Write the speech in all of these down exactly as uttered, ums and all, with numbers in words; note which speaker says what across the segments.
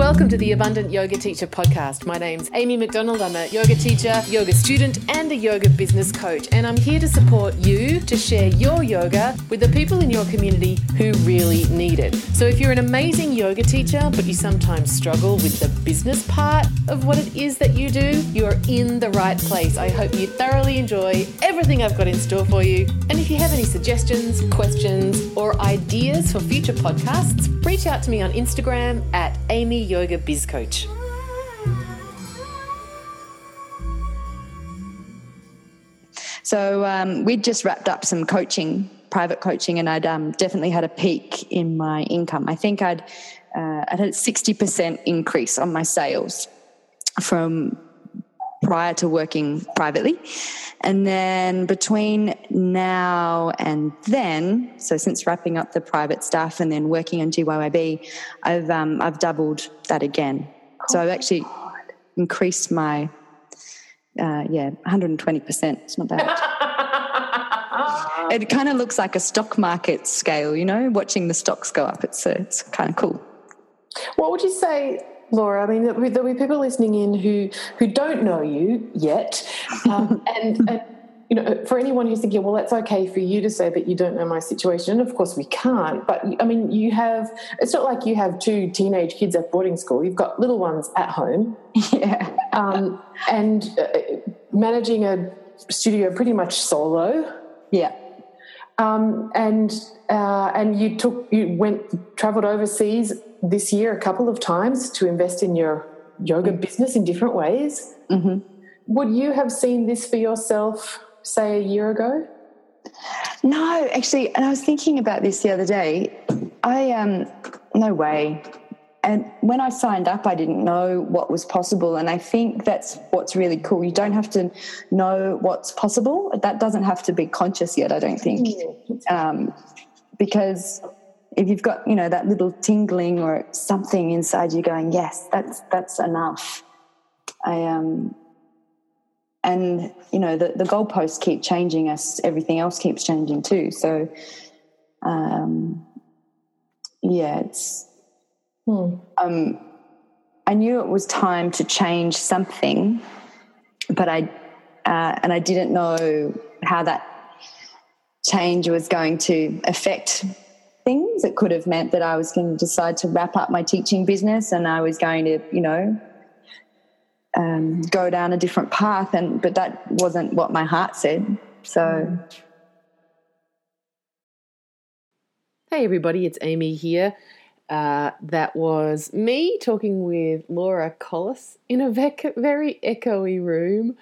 Speaker 1: Welcome to the Abundant Yoga Teacher podcast. My name's Amy McDonald. I'm a yoga teacher, yoga student, and a yoga business coach. And I'm here to support you to share your yoga with the people in your community who really need it. So if you're an amazing yoga teacher, but you sometimes struggle with the business part of what it is that you do, you're in the right place. I hope you thoroughly enjoy everything I've got in store for you. And if you have any suggestions, questions, or ideas for future podcasts, reach out to me on Instagram at Amy Yoga Biz Coach.
Speaker 2: So um, we'd just wrapped up some coaching, private coaching, and I'd um, definitely had a peak in my income. I think I'd, uh, I'd had a sixty percent increase on my sales from prior to working privately. And then between now and then, so since wrapping up the private stuff and then working on G Y Y B, I've um, I've doubled that again. So I've actually increased my, uh, yeah, one hundred twenty percent. It's not bad. It kind of looks like a stock market scale, you know, watching the stocks go up. It's uh, it's kind of cool.
Speaker 1: What would you say, Laura? I mean, there'll be people listening in who, who don't know you yet. Um, and, and, you know, for anyone who's thinking, well, that's okay for you to say, but you don't know my situation. Of course we can't. But, I mean, you have, it's not like you have two teenage kids at boarding school. You've got little ones at home.
Speaker 2: Yeah.
Speaker 1: Um, and uh, managing a studio pretty much solo.
Speaker 2: Yeah.
Speaker 1: Um, and uh, and you took you went travelled overseas this year a couple of times to invest in your yoga business in different ways.
Speaker 2: Mm-hmm.
Speaker 1: Would you have seen this for yourself, say, a year ago?
Speaker 2: No, actually, and I was thinking about this the other day. I um, no way. And when I signed up, I didn't know what was possible. And I think that's what's really cool. You don't have to know what's possible. That doesn't have to be conscious yet, I don't think. Um, because if you've got, you know, that little tingling or something inside you going, yes, that's that's enough. I um, and, you know, the, the goalposts keep changing as everything else keeps changing too. So, um, yeah, it's... Hmm. Um, I knew it was time to change something, but I uh, and I didn't know how that change was going to affect things. It could have meant that I was going to decide to wrap up my teaching business, and I was going to, you know, um, go down a different path. And but that wasn't what my heart said. So,
Speaker 1: hey everybody, it's Amy here. Uh, that was me talking with Laura Collis in a vec- very echoey room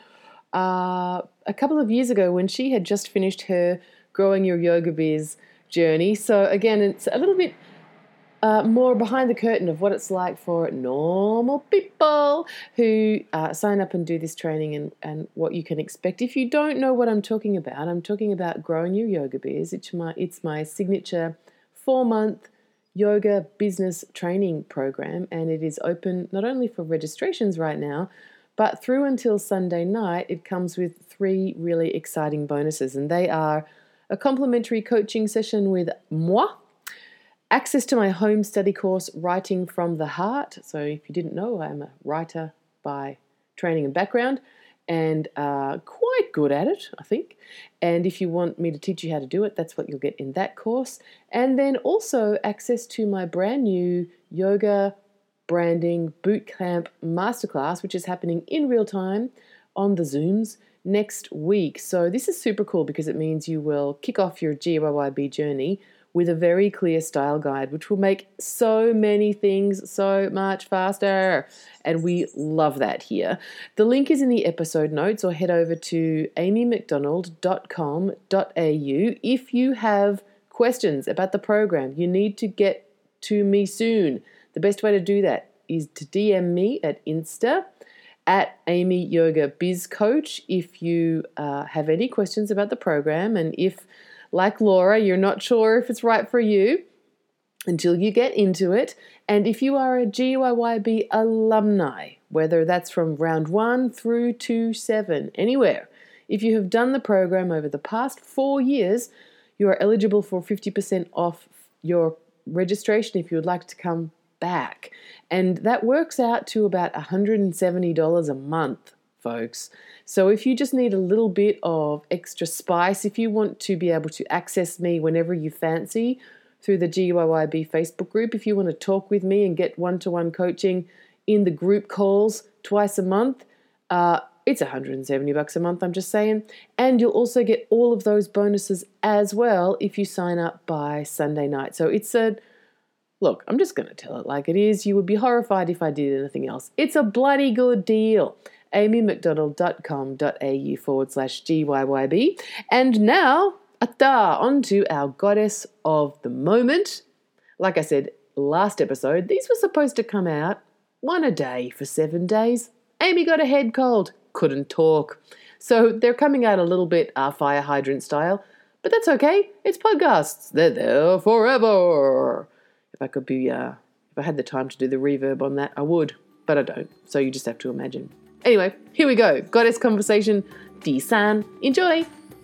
Speaker 1: uh, a couple of years ago when she had just finished her Growing Your Yoga Biz journey. So again, it's a little bit uh, more behind the curtain of what it's like for normal people who uh, sign up and do this training, and, and what you can expect. If you don't know what I'm talking about, I'm talking about Growing Your Yoga Biz. It's my, it's my signature four-month yoga business training program, and it is open not only for registrations right now, but through until Sunday night. It comes with three really exciting bonuses, and they are a complimentary coaching session with moi, access to my home study course, Writing from the Heart. So if you didn't know, I'm a writer by training and background, and uh, quite good at it, I think. And if you want me to teach you how to do it, that's what you'll get in that course. And then also access to my brand new yoga branding bootcamp masterclass, which is happening in real time on the Zooms next week. So this is super cool because it means you will kick off your G Y Y B journey with a very clear style guide, which will make so many things so much faster. And we love that here. The link is in the episode notes, or head over to amy mcdonald dot com dot a u. If you have questions about the program, you need to get to me soon. The best way to do that is to D M me at Insta at Amy Yoga Biz Coach if you uh, have any questions about the program, and if, like Laura, you're not sure if it's right for you until you get into it. And if you are a G Y Y B alumni, whether that's from round one through to seven, anywhere, if you have done the program over the past four years, you are eligible for fifty percent off your registration if you would like to come back. And that works out to about one hundred seventy dollars a month, folks. So if you just need a little bit of extra spice, if you want to be able to access me whenever you fancy through the G Y Y B Facebook group, if you want to talk with me and get one-to-one coaching in the group calls twice a month, uh, it's one hundred seventy bucks a month, I'm just saying. And you'll also get all of those bonuses as well if you sign up by Sunday night. So it's a, look, I'm just going to tell it like it is. You would be horrified if I did anything else. It's a bloody good deal. amymcdonald.com.au forward slash GYYB. And now, ata, on to our goddess of the moment. Like I said, last episode, these were supposed to come out one a day for seven days. Amy got a head cold, couldn't talk. So they're coming out a little bit uh, fire hydrant style, but that's okay. It's podcasts. They're there forever. If I could be, uh, if I had the time to do the reverb on that, I would, but I don't. So you just have to imagine. Anyway, here we go. Goddess Conversation, D-San. Enjoy.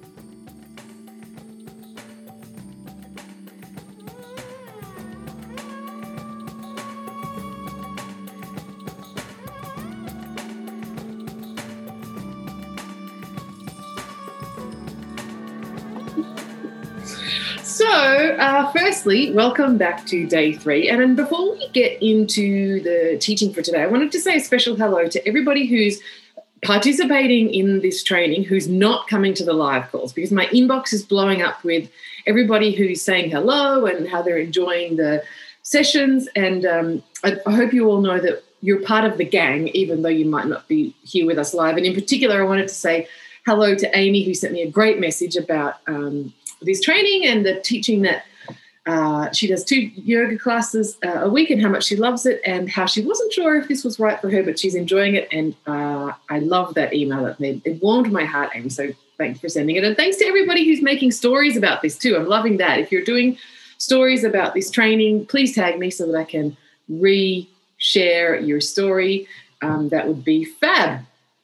Speaker 1: So, uh, firstly, welcome back to day three. And then before we get into the teaching for today, I wanted to say a special hello to everybody who's participating in this training who's not coming to the live calls, because my inbox is blowing up with everybody who's saying hello and how they're enjoying the sessions. And um, I, I hope you all know that you're part of the gang, even though you might not be here with us live. And in particular, I wanted to say hello to Amy, who sent me a great message about um, this training and the teaching that uh, she does two yoga classes uh, a week and how much she loves it and how she wasn't sure if this was right for her, but she's enjoying it. And uh, I love that email. It, made, it warmed my heart, Amy, so thanks for sending it. And thanks to everybody who's making stories about this too. I'm loving that. If you're doing stories about this training, please tag me so that I can re-share your story. Um, that would be fab.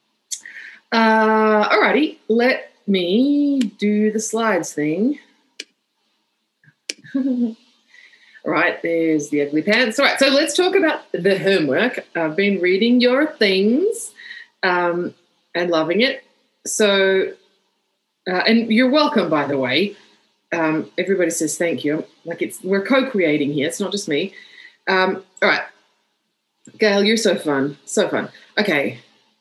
Speaker 1: Uh, alrighty, let me do the slides thing. All right, there's the ugly pants. All right, so let's talk about the homework. I've been reading your things um, and loving it. So, uh, and you're welcome, by the way. Um, everybody says thank you. Like it's we're co-creating here. It's not just me. Um, all right, Gail, you're so fun, so fun. Okay.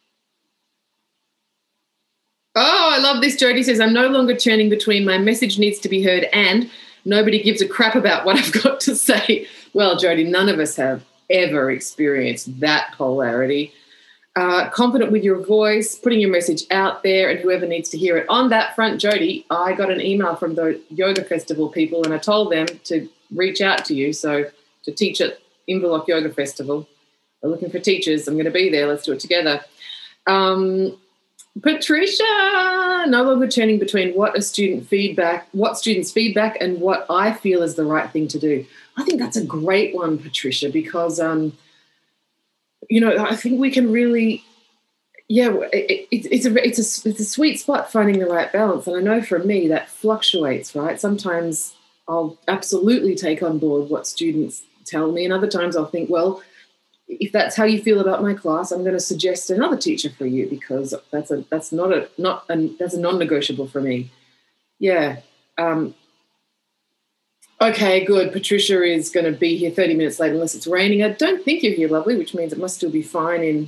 Speaker 1: Oh, I love this. Jody says, I'm no longer churning between my message needs to be heard and nobody gives a crap about what I've got to say. Well, Jody, none of us have ever experienced that polarity. Uh, confident with your voice, putting your message out there and whoever needs to hear it. On that front, Jody, I got an email from the Yoga Festival people and I told them to reach out to you. So to teach at Inverloch Yoga Festival. We're looking for teachers. I'm going to be there. Let's do it together. Um, Patricia, no longer turning between what a student feedback, what students' feedback and what I feel is the right thing to do. I think that's a great one, Patricia, because, um, you know, I think we can really, yeah, it, it, it's, a, it's, a, it's a sweet spot finding the right balance. And I know for me that fluctuates, right? Sometimes I'll absolutely take on board what students tell me and other times I'll think, well, if that's how you feel about my class, I'm going to suggest another teacher for you because that's a that's not a not a, that's a non-negotiable for me. Yeah. Um, okay, good. Patricia is going to be here thirty minutes late unless it's raining. I don't think you're here, lovely, which means it must still be fine in.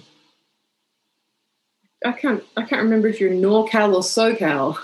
Speaker 1: I can't I can't remember if you're NorCal or SoCal.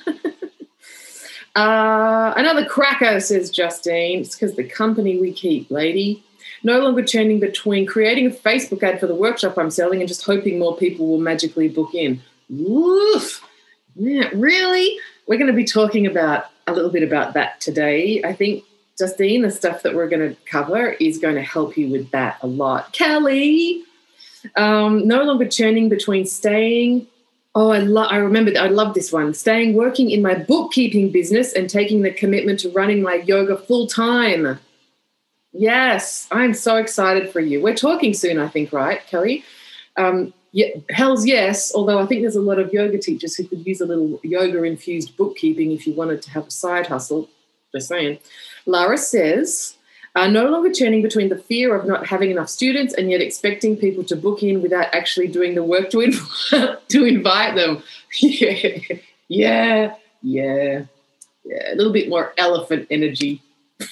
Speaker 1: uh, another cracker, says Justine. It's because the company we keep, lady. No longer churning between creating a Facebook ad for the workshop I'm selling and just hoping more people will magically book in. Woof. Yeah, really? We're going to be talking about a little bit about that today. I think, Justine, the stuff that we're going to cover is going to help you with that a lot. Kelly, um, no longer churning between staying. Oh, I, lo- I remember, I love this one. Staying working in my bookkeeping business and taking the commitment to running my yoga full time. Yes, I'm so excited for you. We're talking soon, I think, right, Kelly? Um, yeah, hell's yes, although I think there's a lot of yoga teachers who could use a little yoga-infused bookkeeping if you wanted to have a side hustle. Just saying. Lara says, Uh, no longer churning between the fear of not having enough students and yet expecting people to book in without actually doing the work to, inv- to invite them. Yeah, yeah, yeah, yeah. A little bit more elephant energy.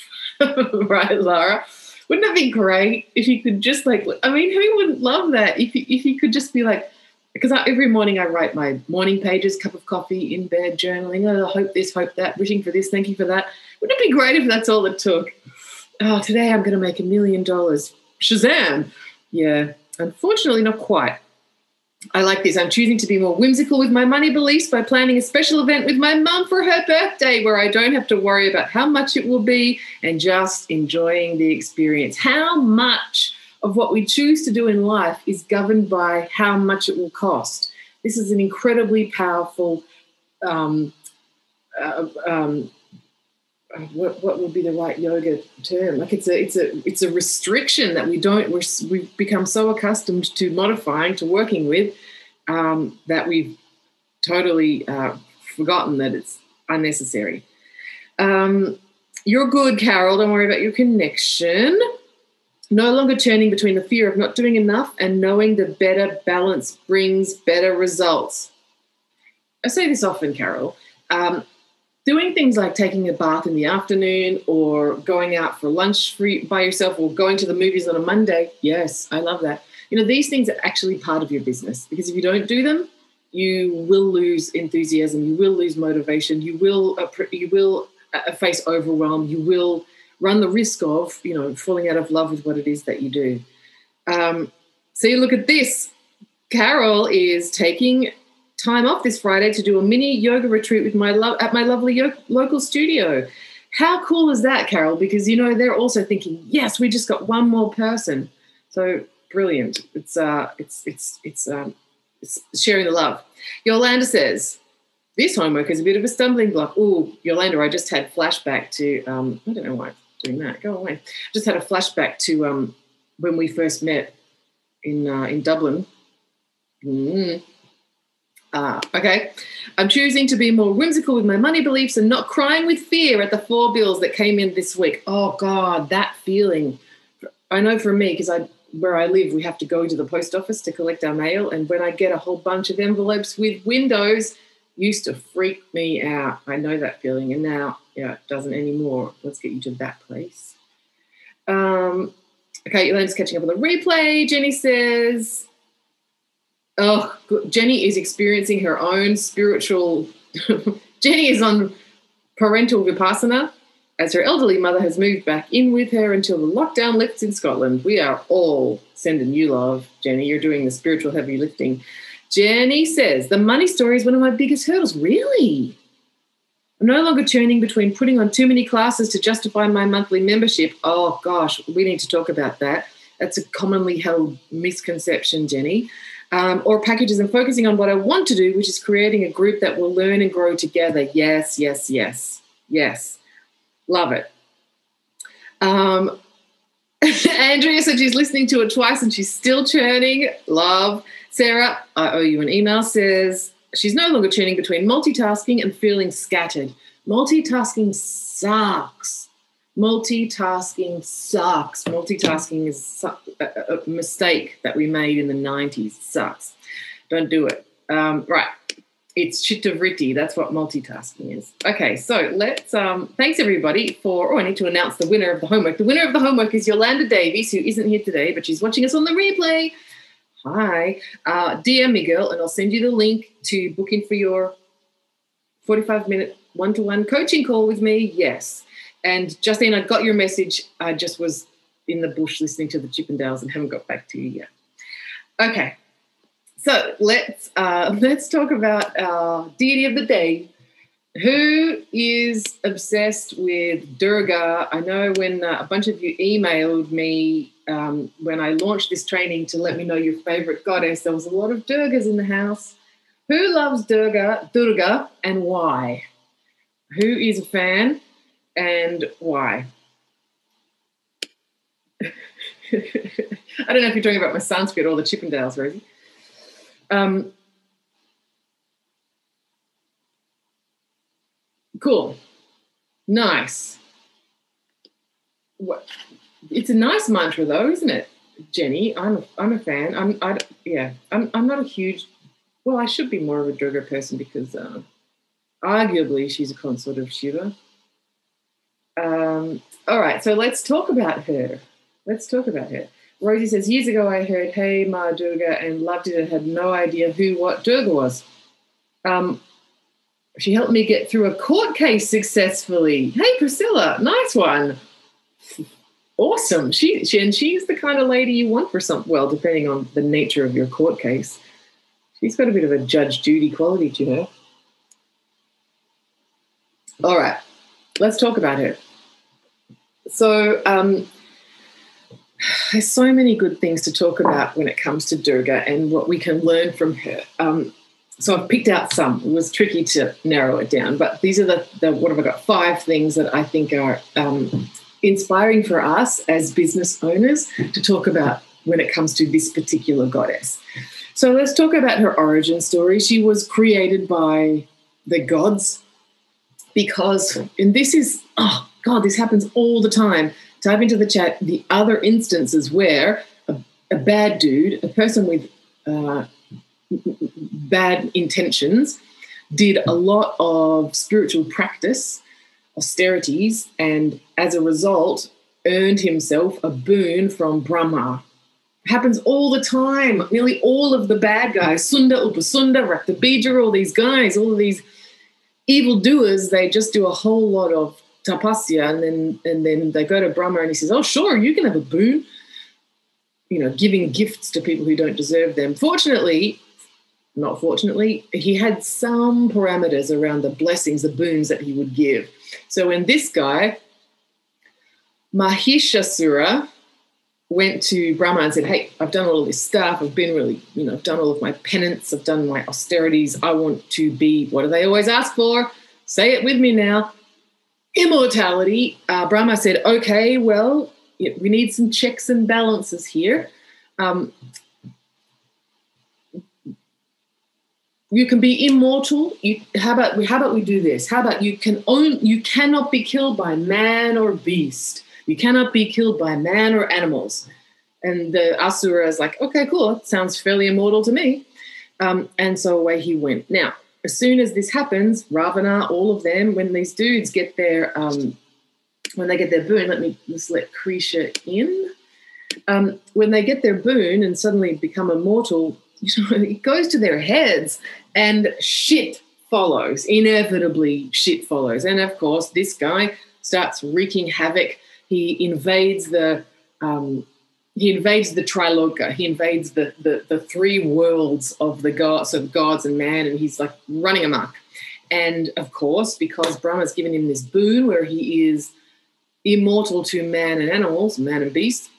Speaker 1: Right, Lara? Wouldn't that be great if you could just like, I mean, who wouldn't love that? If you, if you could just be like, because I, every morning I write my morning pages, cup of coffee, in bed, journaling, oh, hope this, hope that, wishing for this, thank you for that. Wouldn't it be great if that's all it took? Oh, today I'm going to make a million dollars. Shazam. Yeah, unfortunately not quite. I like this. I'm choosing to be more whimsical with my money beliefs by planning a special event with my mum for her birthday where I don't have to worry about how much it will be and just enjoying the experience. How much of what we choose to do in life is governed by how much it will cost. This is an incredibly powerful um, uh, um, what what would be the right yoga term? Like it's a it's a it's a restriction that we don't we're, we've become so accustomed to modifying, to working with, um, that we've totally uh, forgotten that it's unnecessary. Um, you're good, Carol. Don't worry about your connection. No longer churning between the fear of not doing enough and knowing the better balance brings better results. I say this often, Carol. Um, Doing things like taking a bath in the afternoon or going out for lunch free by yourself or going to the movies on a Monday, yes, I love that. You know, these things are actually part of your business because if you don't do them, you will lose enthusiasm, you will lose motivation, you will uh, you will uh, face overwhelm, you will run the risk of, you know, falling out of love with what it is that you do. Um, so you look at this. Carol is taking time off this Friday to do a mini yoga retreat with my love at my lovely yo- local studio. How cool is that, Carol? Because, you know, they're also thinking, yes, we just got one more person. So brilliant. It's uh, it's it's it's um, it's sharing the love. Yolanda says this homework is a bit of a stumbling block. Ooh, Yolanda, I just had flashback to um, I don't know why I'm doing that. Go away. Just had a flashback to um, when we first met in uh, in Dublin. Mm. Ah, okay. I'm choosing to be more whimsical with my money beliefs and not crying with fear at the four bills that came in this week. Oh, God, that feeling. I know for me, because I where I live, we have to go to the post office to collect our mail. And when I get a whole bunch of envelopes with windows, used to freak me out. I know that feeling. And now, yeah, it doesn't anymore. Let's get you to that place. Um, okay, Elaine's catching up on the replay. Jenny says... Oh, Jenny is experiencing her own spiritual... Jenny is on parental vipassana as her elderly mother has moved back in with her until the lockdown lifts in Scotland. We are all sending you love, Jenny. You're doing the spiritual heavy lifting. Jenny says, the money story is one of my biggest hurdles. Really? I'm no longer churning between putting on too many classes to justify my monthly membership. Oh, gosh, we need to talk about that. That's a commonly held misconception, Jenny. Um, or packages and focusing on what I want to do, which is creating a group that will learn and grow together. Yes, yes, yes, yes. Love it. Um, Andrea said she's listening to it twice and she's still churning. Love. Sarah, I owe you an email, says she's no longer churning between multitasking and feeling scattered. Multitasking sucks. Multitasking sucks. Multitasking is a, a mistake that we made in the nineties. It sucks. Don't do it. Um, right. It's chittavritti. That's what multitasking is. Okay, so let's, um, thanks everybody for, oh, I need to announce the winner of the homework. The winner of the homework is Yolanda Davies, who isn't here today, but she's watching us on the replay. Hi. Uh, D M me, girl, and I'll send you the link to book in for your forty-five minute one-to-one coaching call with me. Yes. And Justine, I got your message. I just was in the bush listening to the Chippendales and haven't got back to you yet. Okay, so let's uh, let's talk about our deity of the day, who is obsessed with Durga. I know when uh, a bunch of you emailed me um, when I launched this training to let me know your favourite goddess, there was a lot of Durgas in the house. Who loves Durga, Durga and why? Who is a fan? And why? I don't know if you're talking about my Sanskrit or the Chippendales, Rosie. Um, cool. Nice. what, it's a nice mantra though, isn't it, Jenny? I'm a, I'm a fan. I'm I yeah. I'm I'm not a huge. Well, I should be more of a Durga person because uh, arguably she's a consort of Shiva. Um, all right, so let's talk about her. Let's talk about her. Rosie says, years ago I heard Hey Ma Durga and loved it and had no idea who what Durga was. Um, she helped me get through a court case successfully. Hey, Priscilla, nice one. Awesome. She, she and she's the kind of lady you want for some, well, depending on the nature of your court case. She's got a bit of a Judge Judy quality to her. All right, let's talk about her. So um, there's so many good things to talk about when it comes to Durga and what we can learn from her. Um, so I've picked out some. It was tricky to narrow it down, but these are the, the what have I got, five things that I think are um, inspiring for us as business owners to talk about when it comes to this particular goddess. So let's talk about her origin story. She was created by the gods because, and this is, oh, God, this happens all the time. Type into the chat the other instances where a, a bad dude, a person with uh, bad intentions, did a lot of spiritual practice, austerities, and as a result, earned himself a boon from Brahma. It happens all the time. Nearly all of the bad guys, Sunda, Upasunda, Raktabija, all these guys, all of these evildoers, they just do a whole lot of tapasya, and then and then they go to Brahma and he says, oh, sure, you can have a boon, you know, giving gifts to people who don't deserve them. Fortunately, not fortunately, he had some parameters around the blessings, the boons that he would give. So when this guy, Mahishasura, went to Brahma and said, hey, I've done all of this stuff, I've been really, you know, I've done all of my penance, I've done my austerities, I want to be, what do they always ask for? Say it with me now. Immortality. Uh, Brahma said, okay, well, we need some checks and balances here. Um, you can be immortal. You, how about we? How about we do this? How about you can own? You cannot be killed by man or beast. You cannot be killed by man or animals. And the Asura is like, okay, cool. That sounds fairly immortal to me. Um, and so away he went. Now, as soon as this happens, Ravana, all of them, when these dudes get their, um, when they get their boon, let me just let Krisha in. Um, when they get their boon and suddenly become immortal, you know, it goes to their heads and shit follows. Inevitably, shit follows. And of course, this guy starts wreaking havoc. He invades the um, he invades the Triloka. He invades the, the the three worlds of the gods of gods and man, and he's like running amok. And of course, because Brahma's given him this boon where he is immortal to man and animals, man and beast,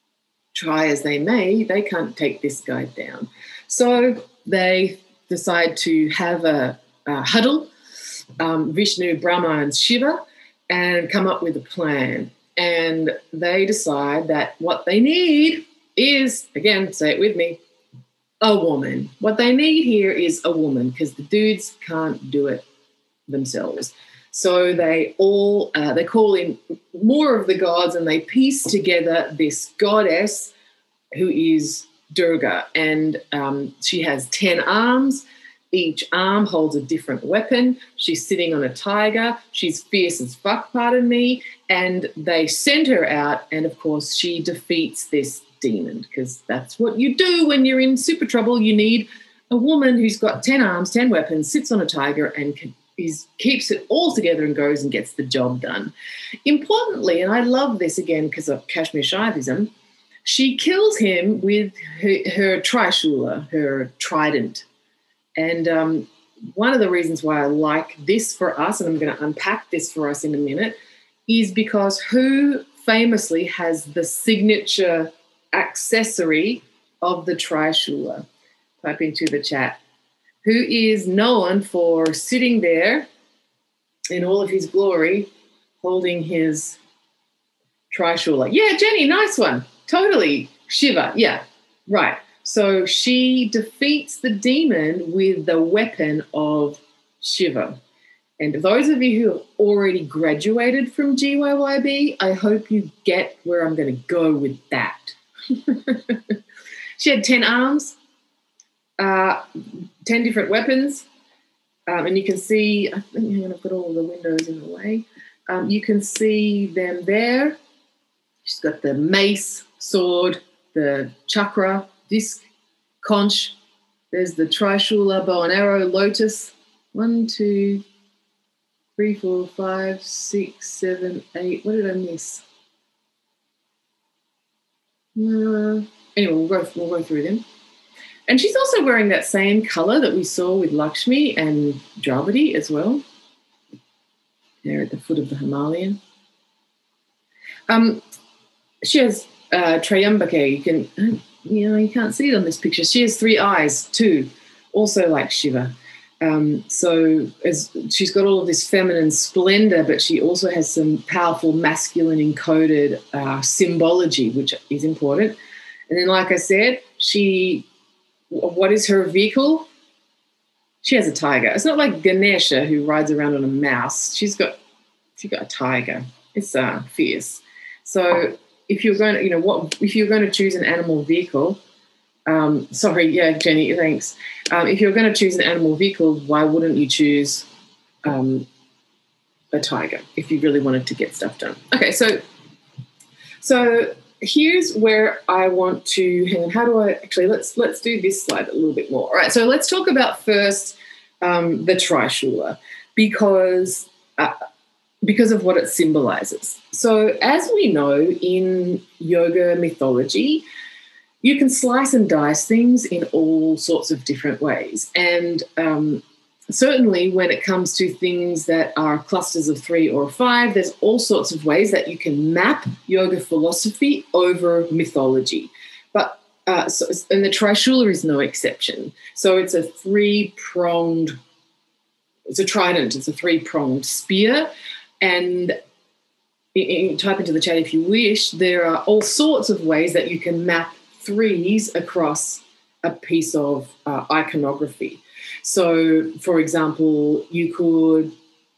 Speaker 1: try as they may, they can't take this guy down. So they decide to have a, a huddle, um, Vishnu, Brahma, and Shiva, and come up with a plan. And they decide that what they need is, again, say it with me, a woman. What they need here is a woman because the dudes can't do it themselves. So they all, uh, they call in more of the gods and they piece together this goddess who is Durga. And um, she has ten arms. Each arm holds a different weapon. She's sitting on a tiger. She's fierce as fuck, pardon me. And they send her out. And, of course, she defeats this demon because that's what you do when you're in super trouble. You need a woman who's got ten arms, ten weapons, sits on a tiger and can, is, keeps it all together and goes and gets the job done. Importantly, and I love this again because of Kashmir Shaivism, she kills him with her, her Trishula, her trident. And um, one of the reasons why I like this for us, and I'm going to unpack this for us in a minute, is because who famously has the signature accessory of the Trishula? Type into the chat. Who is known for sitting there in all of his glory, holding his Trishula? Yeah, Jenny, nice one. Totally. Shiva, yeah, right. So she defeats the demon with the weapon of Shiva. And those of you who have already graduated from G Y Y B, I hope you get where I'm going to go with that. She had ten arms, uh, ten different weapons, um, and you can see, I think I'm going to put all the windows in the way. Um, you can see them there. She's got the mace, sword, the chakra, disc, conch. There's the trishula, bow and arrow, lotus. One, two, three, four, five, six, seven, eight. What did I miss? Uh, anyway, we'll go, we'll go through them. And she's also wearing that same colour that we saw with Lakshmi and Draupadi as well. There at the foot of the Himalayan. Um, she has uh, Trayambake. You can, you know, you can't see it on this picture. She has three eyes too, also like Shiva. Um, so as she's got all of this feminine splendour, but she also has some powerful masculine encoded uh, symbology, which is important. And then, like I said, she, what is her vehicle? She has a tiger. It's not like Ganesha who rides around on a mouse. She's got, she's got a tiger. It's uh, fierce. So if you're going to, you know, what if you're going to choose an animal vehicle? Um, sorry, yeah, Jenny, thanks. Um, if you're going to choose an animal vehicle, why wouldn't you choose um, a tiger if you really wanted to get stuff done? Okay, so so here's where I want to hang on. How do I actually let's let's do this slide a little bit more. All right, so let's talk about first um, the Trishula because uh, because of what it symbolizes. So as we know in yoga mythology, you can slice and dice things in all sorts of different ways. And um, certainly when it comes to things that are clusters of three or five, there's all sorts of ways that you can map yoga philosophy over mythology. But uh, so, and the Trishula is no exception. So it's a three-pronged, it's a trident, it's a three-pronged spear. And you type into the chat if you wish, there are all sorts of ways that you can map threes across a piece of uh, iconography. So, for example, you could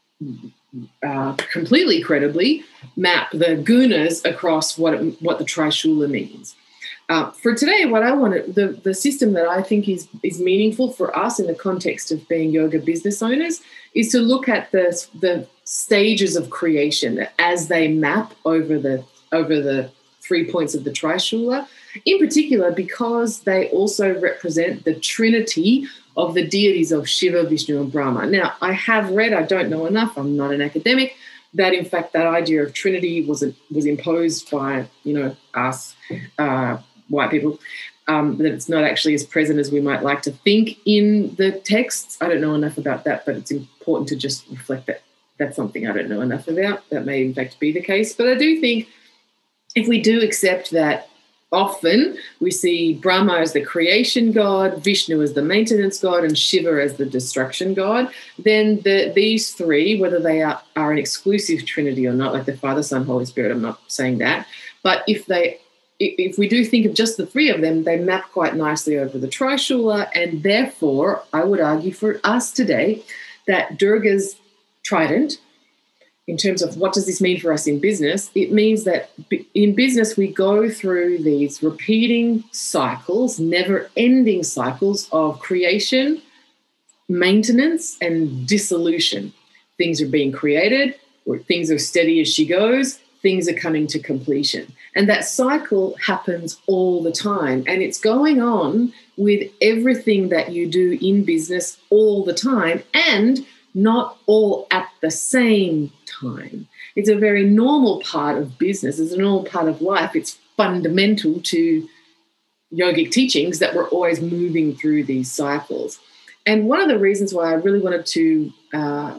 Speaker 1: uh, completely credibly map the gunas across what it, what the Trishula means. Uh, for today, what I want to, the, the system that I think is, is meaningful for us in the context of being yoga business owners is to look at the, the stages of creation as they map over the over the three points of the Trishula, in particular because they also represent the trinity of the deities of Shiva, Vishnu, and Brahma. Now, I have read, I don't know enough, I'm not an academic, that in fact that idea of trinity was was imposed by, you know, us, uh, white people, um, that it's not actually as present as we might like to think in the texts. I don't know enough about that, but it's important to just reflect that that's something I don't know enough about. That may in fact be the case. But I do think if we do accept that often we see Brahma as the creation god, Vishnu as the maintenance god, and Shiva as the destruction god, then the, these three, whether they are, are an exclusive trinity or not, like the Father, Son, Holy Spirit, I'm not saying that, but if they if we do think of just the three of them, they map quite nicely over the Trishula, and therefore I would argue for us today that Durga's trident, in terms of what does this mean for us in business, it means that in business we go through these repeating cycles, never-ending cycles of creation, maintenance, and dissolution. Things are being created, or things are steady as she goes, things are coming to completion. And that cycle happens all the time, and it's going on with everything that you do in business all the time, and not all at the same time. It's a very normal part of business. It's a normal part of life. It's fundamental to yogic teachings that we're always moving through these cycles. And one of the reasons why I really wanted to uh,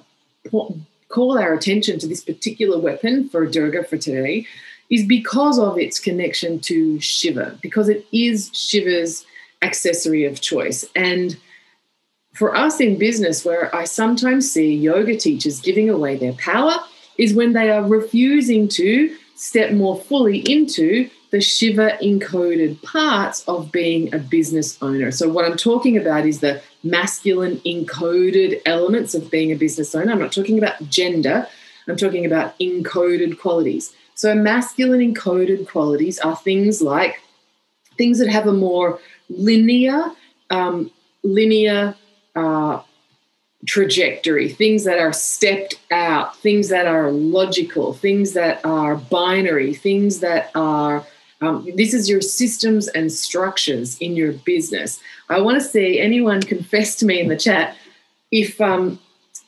Speaker 1: call our attention to this particular weapon for Durga for today is because of its connection to Shiva, because it is Shiva's accessory of choice. And for us in business, where I sometimes see yoga teachers giving away their power is when they are refusing to step more fully into the Shiva encoded parts of being a business owner. So what I'm talking about is the masculine encoded elements of being a business owner. I'm not talking about gender. I'm talking about encoded qualities. So masculine encoded qualities are things like things that have a more linear, um, linear uh, trajectory, things that are stepped out, things that are logical, things that are binary, things that are, um, this is your systems and structures in your business. I want to see anyone confess to me in the chat if, um,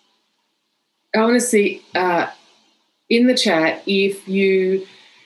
Speaker 1: I want to see uh, in the chat if you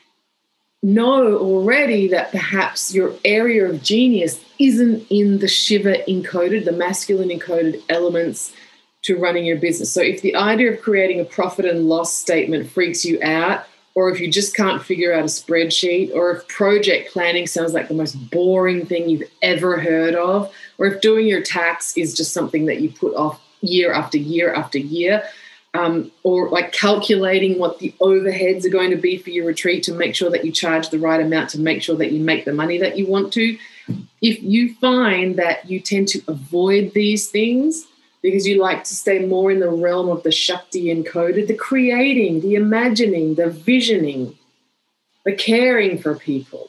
Speaker 1: know already that perhaps your area of genius isn't in the Shiva encoded, the masculine encoded elements to running your business. So if the idea of creating a profit and loss statement freaks you out, or if you just can't figure out a spreadsheet, or if project planning sounds like the most boring thing you've ever heard of, or if doing your tax is just something that you put off year after year after year, Um, or like calculating what the overheads are going to be for your retreat to make sure that you charge the right amount to make sure that you make the money that you want to. If you find that you tend to avoid these things because you like to stay more in the realm of the Shakti encoded, the creating, the imagining, the visioning, the caring for people,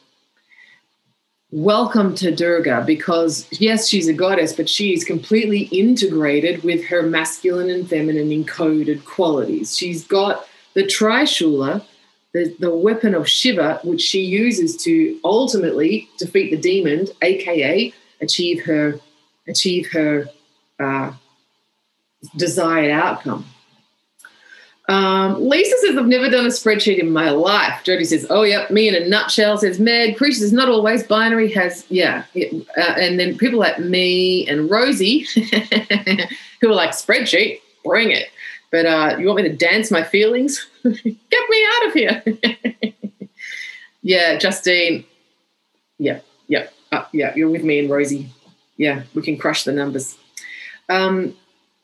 Speaker 1: welcome to Durga, because yes, she's a goddess, but she is completely integrated with her masculine and feminine encoded qualities. She's got the Trishula, the, the weapon of Shiva, which she uses to ultimately defeat the demon, aka achieve her achieve her uh, desired outcome. Um, Lisa says, I've never done a spreadsheet in my life. Jody says, oh, yep, me in a nutshell, says Meg. Creature says, not always. Binary has, yeah. It, uh, and then people like me and Rosie who are like, spreadsheet, bring it. But uh, you want me to dance my feelings? Get me out of here. Yeah, Justine. Yeah, yeah, uh, yeah, you're with me and Rosie. Yeah, we can crush the numbers. Um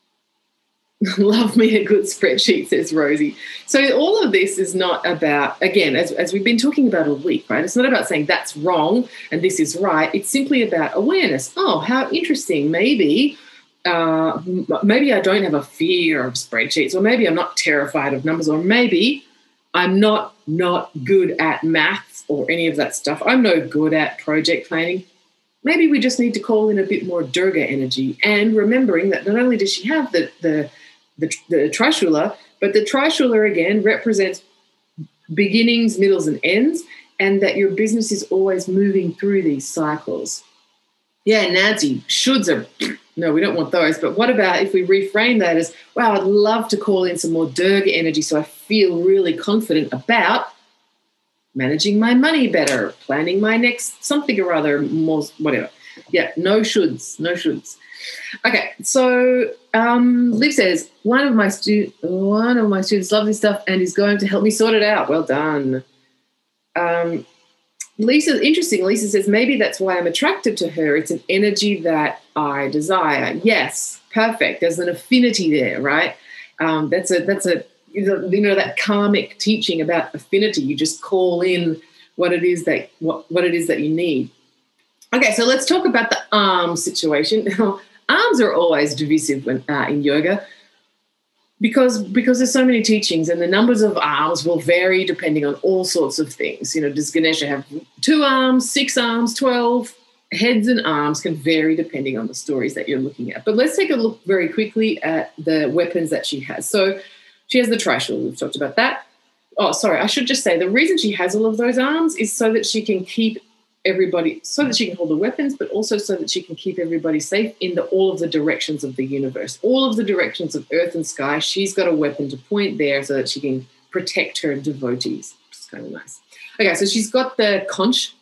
Speaker 1: Love me a good spreadsheet, says Rosie. So all of this is not about, again, as, as we've been talking about all week, right? It's not about saying that's wrong and this is right. It's simply about awareness. Oh, how interesting. Maybe, uh, maybe I don't have a fear of spreadsheets, or maybe I'm not terrified of numbers, or maybe I'm not not good at maths or any of that stuff. I'm no good at project planning. Maybe we just need to call in a bit more Durga energy, and remembering that not only does she have the the The, the Trishula, but the Trishula again represents beginnings, middles, and ends, and that your business is always moving through these cycles. Yeah, Nancy, shoulds are, no, we don't want those, but what about if we reframe that as, wow, I'd love to call in some more Durga energy so I feel really confident about managing my money better, planning my next something or other, more whatever. Yeah, no shoulds, no shoulds. Okay, so um, Liv says, one of my stu- one of my students loves this stuff and is going to help me sort it out. Well done. Um, Lisa, interesting, Lisa says, maybe that's why I'm attracted to her. It's an energy that I desire. Yes, perfect. There's an affinity there, right? Um, that's a that's a you know that karmic teaching about affinity. You just call in what it is that what, what it is that you need. Okay, so let's talk about the arm situation. Arms are always divisive when, uh, in yoga because, because there's so many teachings, and the numbers of arms will vary depending on all sorts of things. You know, does Ganesha have two arms, six arms, twelve? Heads and arms can vary depending on the stories that you're looking at. But let's take a look very quickly at the weapons that she has. So she has the Trishula. We've talked about that. Oh, sorry, I should just say the reason she has all of those arms is so that she can keep everybody, so that she can hold the weapons, but also so that she can keep everybody safe in the, all of the directions of the universe, all of the directions of earth and sky. She's got a weapon to point there so that she can protect her devotees, which is kind of nice. Okay, so she's got the conch,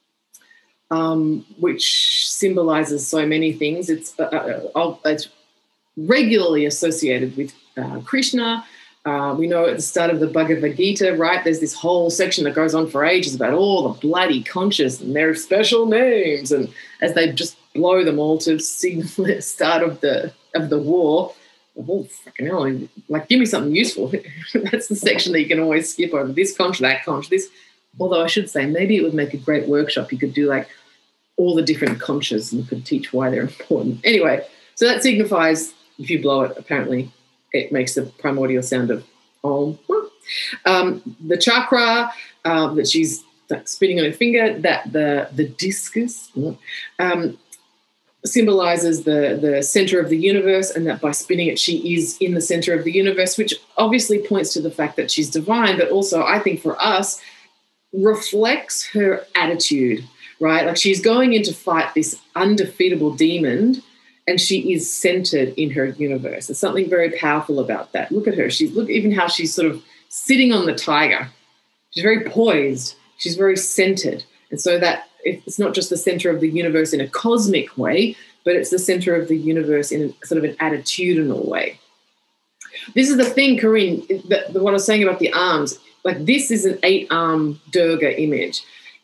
Speaker 1: um, which symbolizes so many things. It's, uh, uh, it's regularly associated with uh, Krishna. Uh, we know at the start of the Bhagavad Gita, right, there's this whole section that goes on for ages about all the bloody conches and their special names, and as they just blow them all to signal the start of the of the war. Oh, fucking hell, like, give me something useful. That's the section that you can always skip over. This conch, that conch, this. Although I should say maybe it would make a great workshop. You could do, like, all the different conches and you could teach why they're important. Anyway, So that signifies, if you blow it, apparently it makes the primordial sound of Om. Um, the chakra uh, that she's like, spinning on her finger, that the the discus um, symbolizes the, the center of the universe, and that by spinning it, she is in the center of the universe, which obviously points to the fact that she's divine, but also I think for us reflects her attitude, right? Like she's going in to fight this undefeatable demon, and she is centered in her universe. There's something very powerful about that. Look at her. She's look even how she's sort of sitting on the tiger. She's very poised. She's very centered. And so that it's not just the center of the universe in a cosmic way, but it's the center of the universe in a, sort of an attitudinal way. This is the thing, Corinne, the, the, what I was saying about the arms. Like this is an eight-arm Durga image.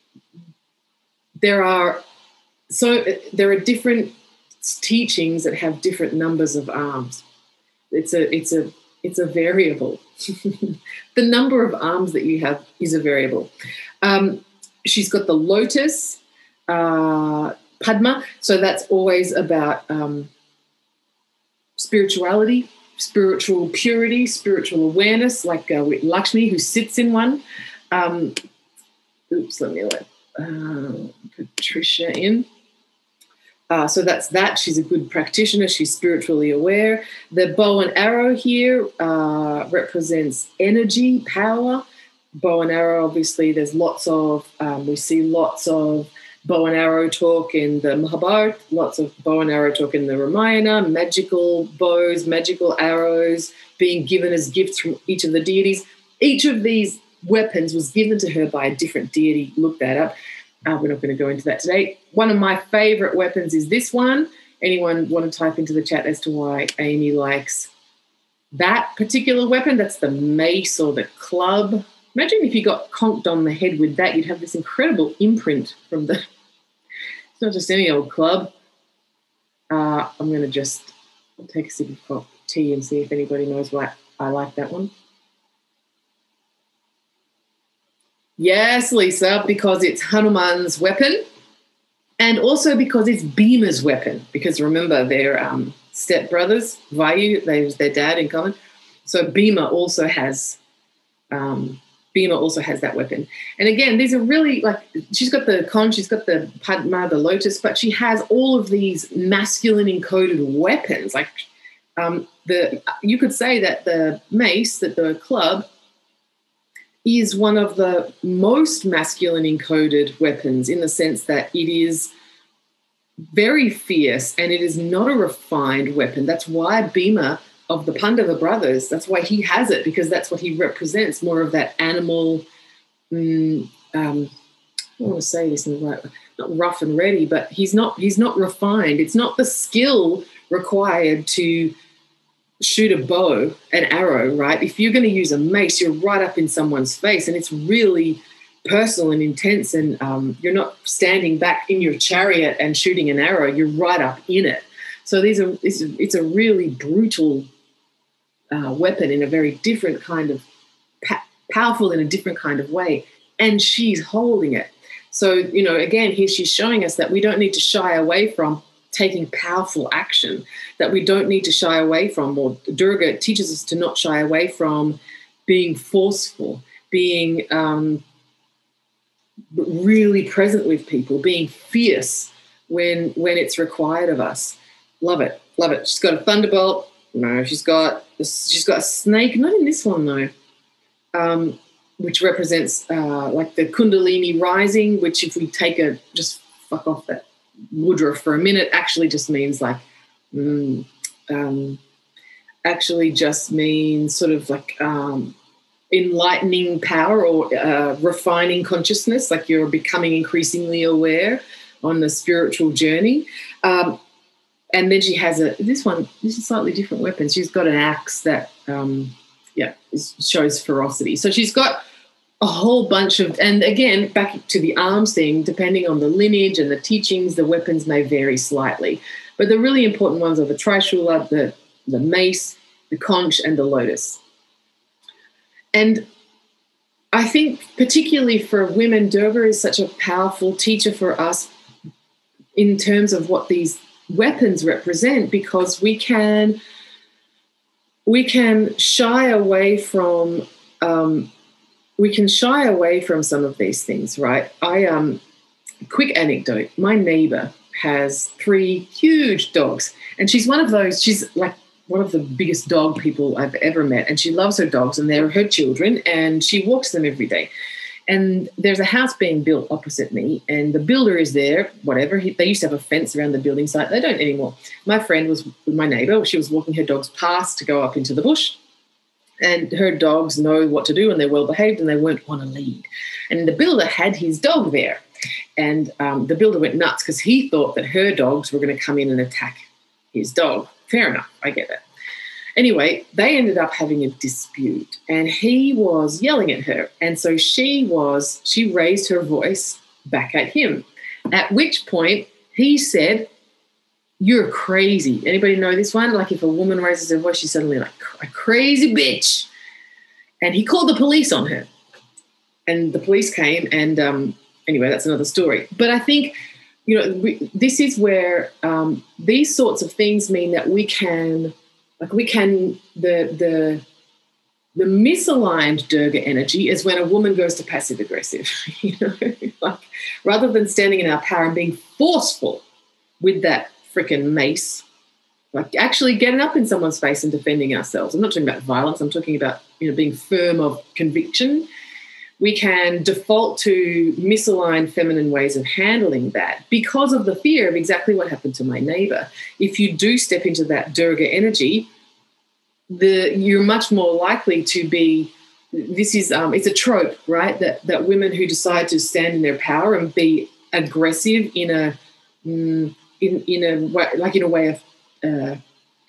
Speaker 1: There are so there are different teachings that have different numbers of arms. It's a it's a it's a variable. The number of arms that you have is a variable. Um, she's got the lotus, uh, Padma, so that's always about um, spirituality, spiritual purity, spiritual awareness, like uh, with Lakshmi, who sits in one. Um, oops, let me let uh, Patricia in. Uh, so that's that. She's a good practitioner. She's spiritually aware. The bow and arrow here uh, represents energy, power. Bow and arrow, obviously, there's lots of, um, we see lots of bow and arrow talk in the Mahabharata, lots of bow and arrow talk in the Ramayana, magical bows, magical arrows being given as gifts from each of the deities. Each of these weapons was given to her by a different deity. Look that up. Uh, we're not going to go into that today. One of my favourite weapons is this one. Anyone want to type into the chat as to why Amy likes that particular weapon? That's the mace or the club. Imagine if you got conked on the head with that, you'd have this incredible imprint from the... It's not just any old club. Uh, I'm going to just take a sip of tea and see if anybody knows why I like that one. Yes, Lisa, because it's Hanuman's weapon, and also because it's Bhima's weapon, because remember, they're um, stepbrothers, Vayu, they was their dad in common. So Bhima also has um, Bhima also has that weapon. And again, these are really like, she's got the conch, she's got the Padma, the lotus, but she has all of these masculine encoded weapons. Like um, the you could say that the mace, that the club, is one of the most masculine encoded weapons in the sense that it is very fierce and it is not a refined weapon. That's why Bhima of the Pandava brothers, that's why he has it, because that's what he represents, more of that animal, mm, um, I want to say this in the right way, not rough and ready, but he's not, he's not refined. It's not the skill required to shoot a bow, an arrow, right? If you're going to use a mace, you're right up in someone's face, and it's really personal and intense, and um, you're not standing back in your chariot and shooting an arrow. You're right up in it. So these are it's, it's a really brutal uh, weapon in a very different kind of pa- powerful in a different kind of way, and she's holding it. So you know, again, here she's showing us that we don't need to shy away from taking powerful action, that we don't need to shy away from, or Durga teaches us to not shy away from being forceful, being um, really present with people, being fierce when when it's required of us. Love it, love it. She's got a thunderbolt. No, she's got she's got a snake. Not in this one though, um, which represents uh, like the Kundalini rising. Which, if we take a just fuck off that mudra for a minute, actually just means like mm, um, actually just means sort of like um, enlightening power or uh, refining consciousness, like you're becoming increasingly aware on the spiritual journey. Um, and then she has a this one this is slightly different weapon. She's got an axe that um, yeah is, shows ferocity. So she's got a whole bunch of, and again, back to the arms thing, depending on the lineage and the teachings, the weapons may vary slightly. But the really important ones are the Trishula, the, the mace, the conch, and the lotus. And I think particularly for women, Durga is such a powerful teacher for us in terms of what these weapons represent, because we can we can shy away from um, we can shy away from some of these things, right? I um, quick anecdote. My neighbor has three huge dogs, and she's one of those. She's like one of the biggest dog people I've ever met, and she loves her dogs, and they're her children, and she walks them every day. And there's a house being built opposite me, and the builder is there, whatever. He, they used to have a fence around the building site. They don't anymore. My friend was with my neighbour. She was walking her dogs past to go up into the bush, and her dogs know what to do, and they're well behaved, and they weren't on a lead. And the builder had his dog there, and um, the builder went nuts because he thought that her dogs were going to come in and attack his dog. Fair enough. I get that. Anyway, they ended up having a dispute, and he was yelling at her. And so she was, she raised her voice back at him, at which point he said, "You're crazy." Anybody know this one? Like if a woman raises her voice, she's suddenly like, "A crazy bitch." And he called the police on her. And the police came, and um, anyway, that's another story. But I think, you know, we, this is where um, these sorts of things mean that we can... Like we can, the the the misaligned Durga energy is when a woman goes to passive aggressive, you know, like rather than standing in our power and being forceful with that freaking mace, like actually getting up in someone's face and defending ourselves. I'm not talking about violence. I'm talking about, you know, being firm of conviction. We can default to misaligned feminine ways of handling that because of the fear of exactly what happened to my neighbour. If you do step into that Durga energy, the you're much more likely to be, this is, um, it's a trope, right, that, that women who decide to stand in their power and be aggressive in a, in, in a way, like in a way of uh,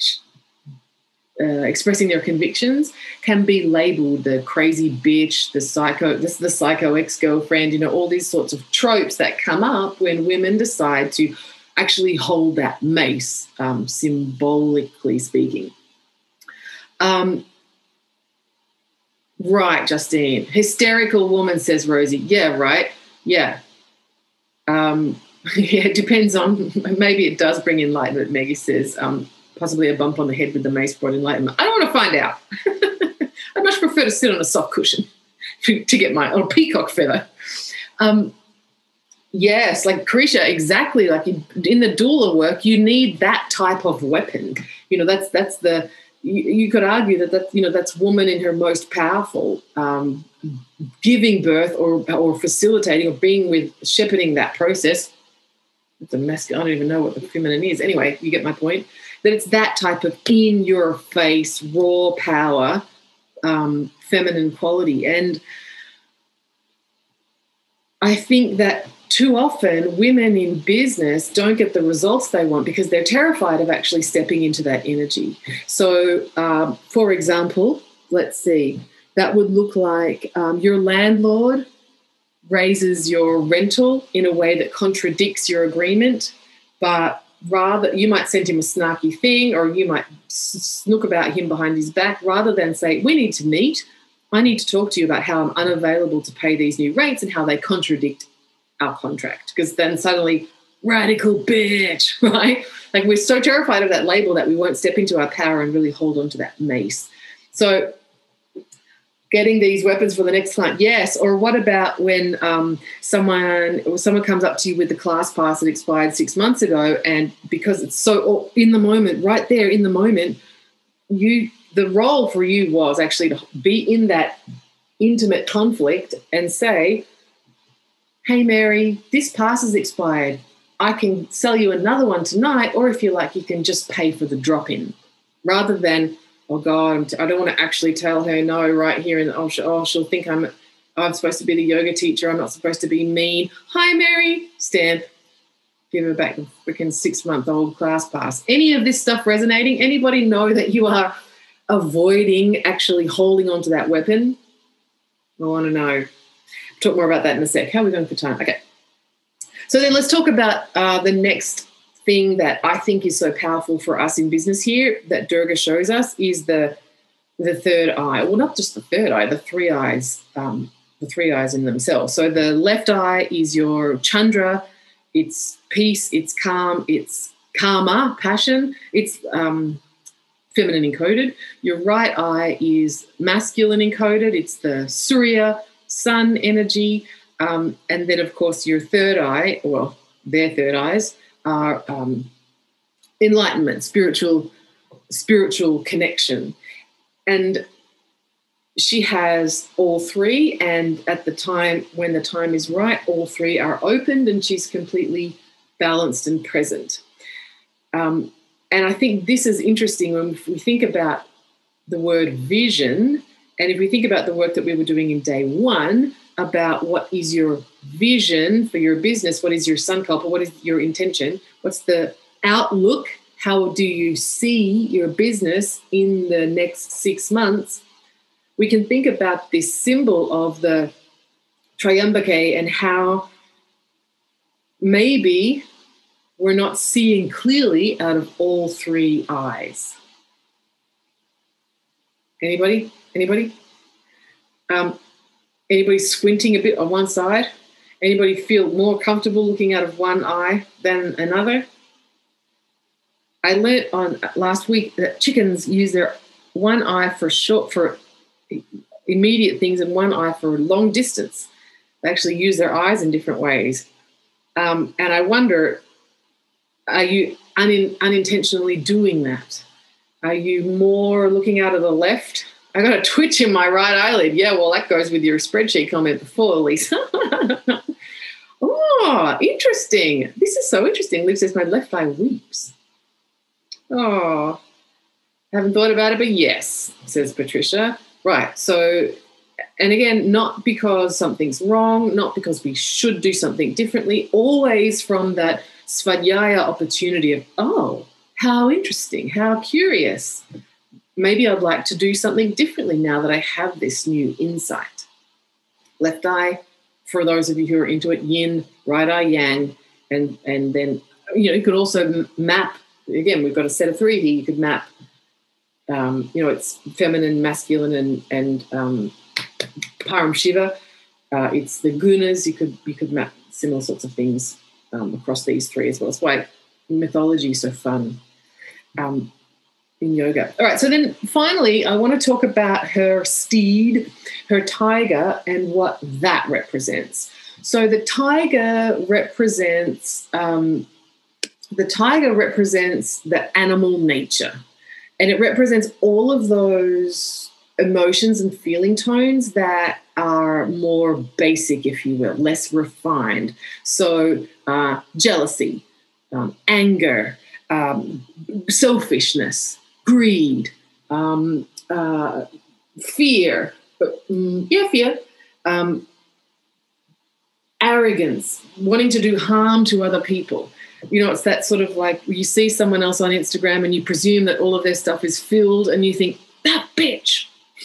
Speaker 1: Uh, expressing their convictions can be labelled the crazy bitch, the psycho, this the psycho ex-girlfriend, you know, all these sorts of tropes that come up when women decide to actually hold that mace, um, symbolically speaking. Um, right, Justine. Hysterical woman, says Rosie. Yeah, right. Yeah. Um, yeah, it depends on, maybe it does bring enlightenment, Maggie says. Um, possibly a bump on the head with the mace brought enlightenment. I don't want to find out. I'd much prefer to sit on a soft cushion to, to get my, or a peacock feather. Um, yes, like Krisha, exactly. Like in, in the doula work, you need that type of weapon. You know, that's that's the, you, you could argue that that, you know, that's woman in her most powerful, um, giving birth or or facilitating or being with, shepherding that process. It's a masculine, I don't even know what the feminine is. Anyway, you get my point. That it's that type of in-your-face, raw power, um, feminine quality. And I think that too often women in business don't get the results they want because they're terrified of actually stepping into that energy. So, um, for example, let's see, that would look like um, your landlord raises your rental in a way that contradicts your agreement, but rather you might send him a snarky thing or you might snook about him behind his back rather than say, we need to meet. I need to talk to you about how I'm unavailable to pay these new rates and how they contradict our contract. Because then suddenly, radical bitch, right? Like we're so terrified of that label that we won't step into our power and really hold on to that mace. So getting these weapons for the next client, yes. Or what about when um, someone or someone comes up to you with the class pass that expired six months ago, and because it's so in the moment, right there in the moment, you the role for you was actually to be in that intimate conflict and say, "Hey, Mary, this pass has expired. I can sell you another one tonight, or if you like, you can just pay for the drop-in," rather than, oh God, I don't want to actually tell her no right here, and oh, she'll, oh, she'll think I'm I'm supposed to be the yoga teacher. I'm not supposed to be mean. Hi, Mary. Stamp. Give her back the freaking six-month-old class pass. Any of this stuff resonating? Anybody know that you are avoiding actually holding on to that weapon? I want to know. Talk more about that in a sec. How are we going for time? Okay. So then let's talk about uh, the next thing that I think is so powerful for us in business here that Durga shows us is the the third eye. Well, not just the third eye, the three eyes, um, the three eyes in themselves. So the left eye is your Chandra. It's peace, it's calm, it's karma, passion. It's um, feminine encoded. Your right eye is masculine encoded. It's the Surya, sun energy. Um, and then, of course, your third eye, well, their third eyes are um, enlightenment, spiritual, spiritual connection. And she has all three, and at the time, when the time is right, all three are opened and she's completely balanced and present. Um, and I think this is interesting when we think about the word vision, and if we think about the work that we were doing in day one about what is your vision for your business, what is your sankalpa, what is your intention, what's the outlook, how do you see your business in the next six months, we can think about this symbol of the Trayambake and how maybe we're not seeing clearly out of all three eyes. Anybody? Anybody? Um, anybody squinting a bit on one side? Anybody feel more comfortable looking out of one eye than another? I learnt on last week that chickens use their one eye for short for immediate things and one eye for long distance. They actually use their eyes in different ways. Um, and I wonder, are you un- unintentionally doing that? Are you more looking out of the left? I got a twitch in my right eyelid. Yeah, well, that goes with your spreadsheet comment before, Lisa. Oh, interesting. This is so interesting. Liv says my left eye weeps. Oh, haven't thought about it, but yes, says Patricia. Right, so, and again, not because something's wrong, not because we should do something differently, always from that svadhyaya opportunity of, oh, how interesting, how curious. Maybe I'd like to do something differently now that I have this new insight. Left eye, for those of you who are into it, yin, right eye, yang, and, and then, you know, you could also map, again, we've got a set of three here, you could map. Um, you know, it's feminine, masculine, and and um, Param Shiva. Uh, it's the gunas. You could you could map similar sorts of things um, across these three as well. It's why mythology is so fun um, in yoga. All right, so then finally, I want to talk about her steed, her tiger, and what that represents. So the tiger represents um, the tiger represents the animal nature. And it represents all of those emotions and feeling tones that are more basic, if you will, less refined. So uh, jealousy, um, anger, um, selfishness, greed, um, uh, fear, um, yeah, fear, um, arrogance, wanting to do harm to other people. You know, it's that sort of like you see someone else on Instagram and you presume that all of their stuff is filled and you think, that bitch,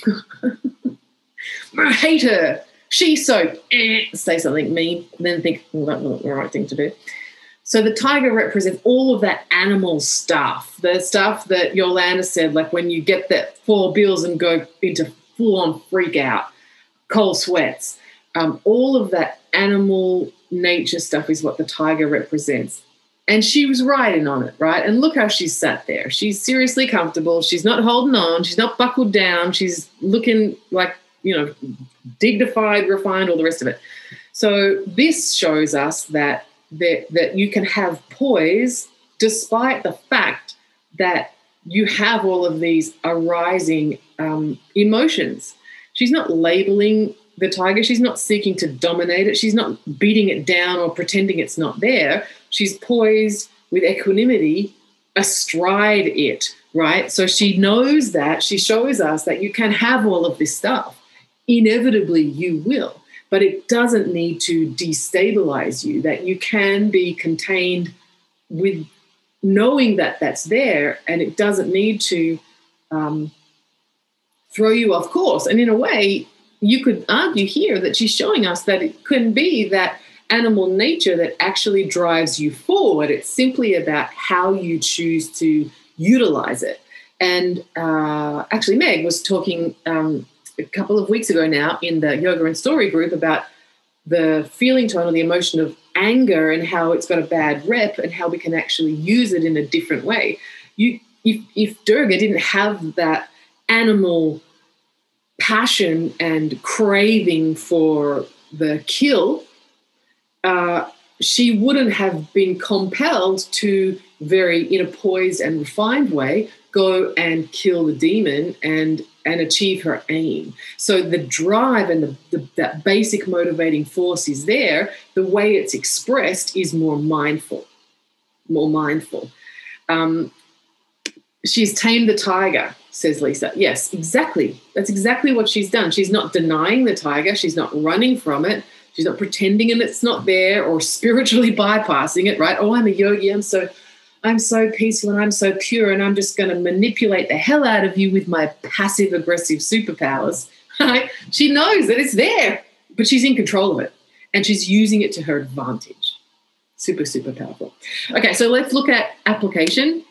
Speaker 1: I hate her. She's so, eh, say something mean, and then think, well, that's not the right thing to do. So the tiger represents all of that animal stuff, the stuff that Yolanda said, like when you get that four bills and go into full-on freak out, cold sweats. Um, all of that animal nature stuff is what the tiger represents. And she was riding on it, right? And look how she's sat there. She's seriously comfortable. She's not holding on. She's not buckled down. She's looking like, you know, dignified, refined, all the rest of it. So this shows us that that, that you can have poise despite the fact that you have all of these arising um, emotions. She's not labeling the tiger. She's not seeking to dominate it. She's not beating it down or pretending it's not there. She's poised with equanimity astride it, right? So she knows that. She shows us that you can have all of this stuff. Inevitably, you will. But it doesn't need to destabilize you, that you can be contained with knowing that that's there, and it doesn't need to um, throw you off course. And in a way, you could argue here that she's showing us that it can be that animal nature that actually drives you forward. It's simply about how you choose to utilize it. And uh, actually, Meg was talking um, a couple of weeks ago now in the Yoga and Story group about the feeling tone or the emotion of anger and how it's got a bad rep and how we can actually use it in a different way. You, if, if Durga didn't have that animal passion and craving for the kill, uh, she wouldn't have been compelled to, very in a poised and refined way, go and kill the demon and and achieve her aim. So the drive and the, the, that basic motivating force is there. The way it's expressed is more mindful, more mindful. Um, she's tamed the tiger, says Lisa. Yes, exactly. That's exactly what she's done. She's not denying the tiger. She's not running from it. She's not pretending and it's not there or spiritually bypassing it, right? Oh, I'm a yogi. I'm so... I'm so peaceful and I'm so pure and I'm just going to manipulate the hell out of you with my passive-aggressive superpowers. Right? She knows that it's there, but she's in control of it and she's using it to her advantage. Super, super powerful. Okay, so let's look at application.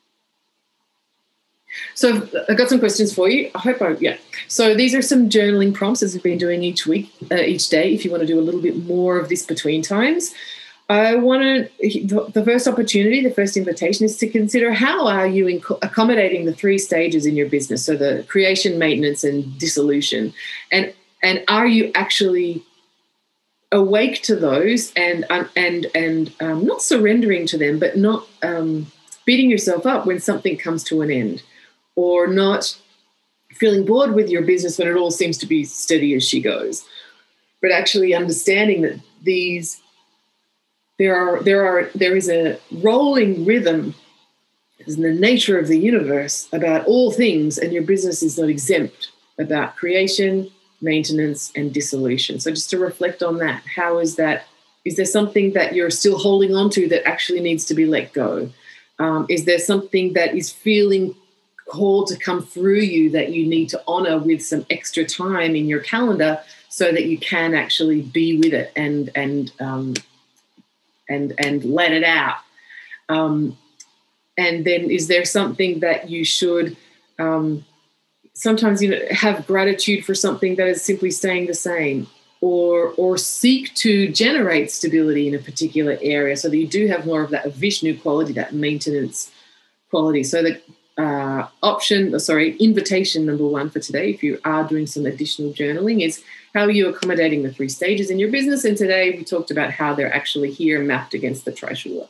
Speaker 1: So I've got some questions for you. I hope I, yeah. So these are some journaling prompts as we've been doing each week, uh, each day, if you want to do a little bit more of this between times. I want to, the first opportunity, the first invitation is to consider how are you inc- accommodating the three stages in your business, so the creation, maintenance, and dissolution. And and are you actually awake to those and um, and and um, not surrendering to them, but not um, beating yourself up when something comes to an end, or not feeling bored with your business when it all seems to be steady as she goes, but actually understanding that these There are there are there is a rolling rhythm in the nature of the universe about all things, and your business is not exempt about creation, maintenance, and dissolution. So just to reflect on that, how is that? Is there something that you're still holding on to that actually needs to be let go? Um, is there something that is feeling called to come through you that you need to honor with some extra time in your calendar so that you can actually be with it and and um, and and let it out? Um, and then is there something that you should um, sometimes, you know, have gratitude for something that is simply staying the same, or or seek to generate stability in a particular area so that you do have more of that Vishnu quality, that maintenance quality. So the uh, option, sorry, invitation number one for today, if you are doing some additional journaling, is how are you accommodating the three stages in your business? And today we talked about how they're actually here mapped against the Trishula.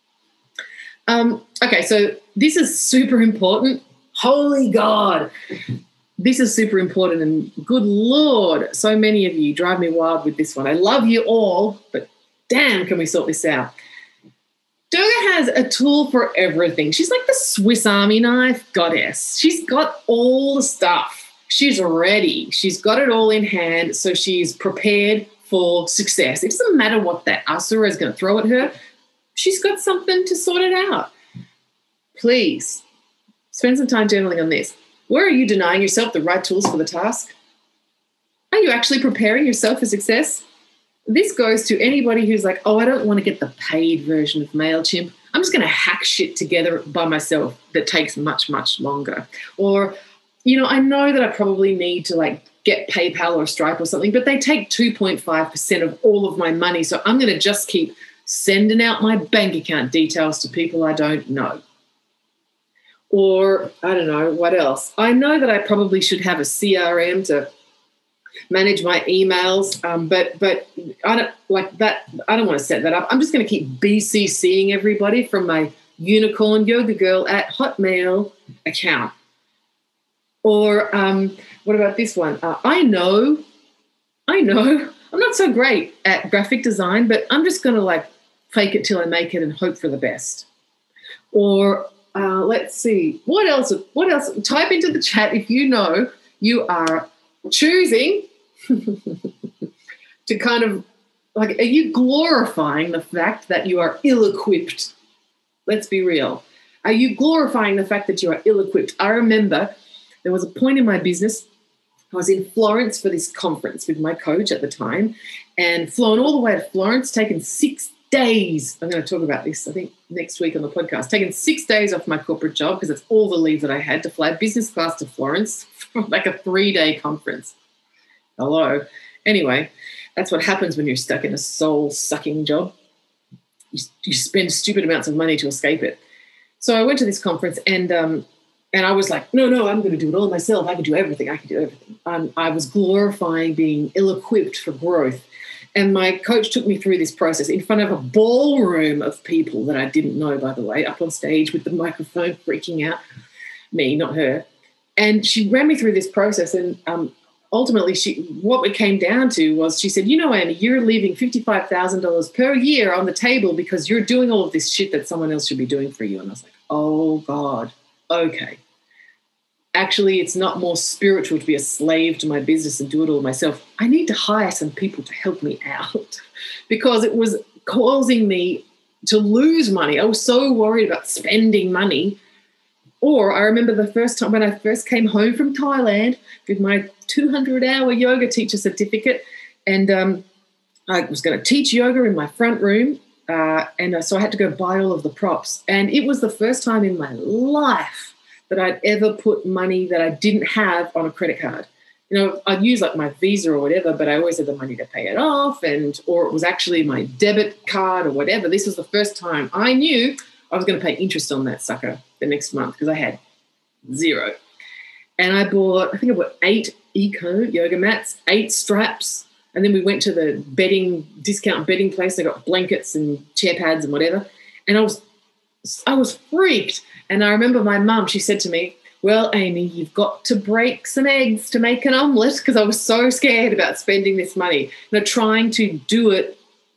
Speaker 1: Um, okay, so this is super important. Holy God. This is super important, and good Lord, so many of you drive me wild with this one. I love you all, but damn, can we sort this out? Durga has a tool for everything. She's like the Swiss Army knife goddess. She's got all the stuff. She's ready. She's got it all in hand, so she's prepared for success. It doesn't matter what that asura is going to throw at her. She's got something to sort it out. Please spend some time journaling on this. Where are you denying yourself the right tools for the task? Are you actually preparing yourself for success? This goes to anybody who's like, oh, I don't want to get the paid version of MailChimp. I'm just going to hack shit together by myself that takes much, much longer. Or, you know, I know that I probably need to like get PayPal or Stripe or something, but they take two point five percent of all of my money. So I'm going to just keep sending out my bank account details to people I don't know. Or I don't know, what else? I know that I probably should have a C R M to manage my emails, um, but but I don't like that. I don't want to set that up. I'm just going to keep BCCing everybody from my unicorn yoga girl at Hotmail account. Or um, what about this one? Uh, I know, I know, I'm not so great at graphic design, but I'm just going to like fake it till I make it and hope for the best. Or uh, let's see, what else? What else? Type into the chat if you know you are choosing to kind of like, are you glorifying the fact that you are ill-equipped? Let's be real. Are you glorifying the fact that you are ill-equipped? I remember there was a point in my business, I was in Florence for this conference with my coach at the time, and flown all the way to Florence, taken six days. I'm going to talk about this, I think, next week on the podcast. Taken six days off my corporate job because that's all the leave that I had to fly business class to Florence for like a three-day conference. Hello. Anyway, that's what happens when you're stuck in a soul-sucking job. you, you spend stupid amounts of money to escape it. So I went to this conference, and um, and I was like, no, no, I'm going to do it all myself. I can do everything. I can do everything. Um, I was glorifying being ill-equipped for growth. And my coach took me through this process in front of a ballroom of people that I didn't know, by the way, up on stage with the microphone freaking out. Me, not her. And she ran me through this process, and um, ultimately she, what it came down to was she said, you know, Amy, you're leaving fifty-five thousand dollars per year on the table because you're doing all of this shit that someone else should be doing for you. And I was like, oh, God, okay. Actually, it's not more spiritual to be a slave to my business and do it all myself. I need to hire some people to help me out because it was causing me to lose money. I was so worried about spending money. Or I remember the first time when I first came home from Thailand with my two hundred hour yoga teacher certificate, and um, I was going to teach yoga in my front room, uh, and so I had to go buy all of the props. And it was the first time in my life that I'd ever put money that I didn't have on a credit card. You know, I'd use like my Visa or whatever, but I always had the money to pay it off, and or it was actually my debit card or whatever. This was the first time I knew I was going to pay interest on that sucker the next month because I had zero. And I bought, I think I bought eight Eco yoga mats, eight straps, and then we went to the bedding, discount bedding place. I got blankets and chair pads and whatever. And I was I was freaked. And I remember my mum, she said to me, well, Amy, you've got to break some eggs to make an omelette, because I was so scared about spending this money. You know, trying to do it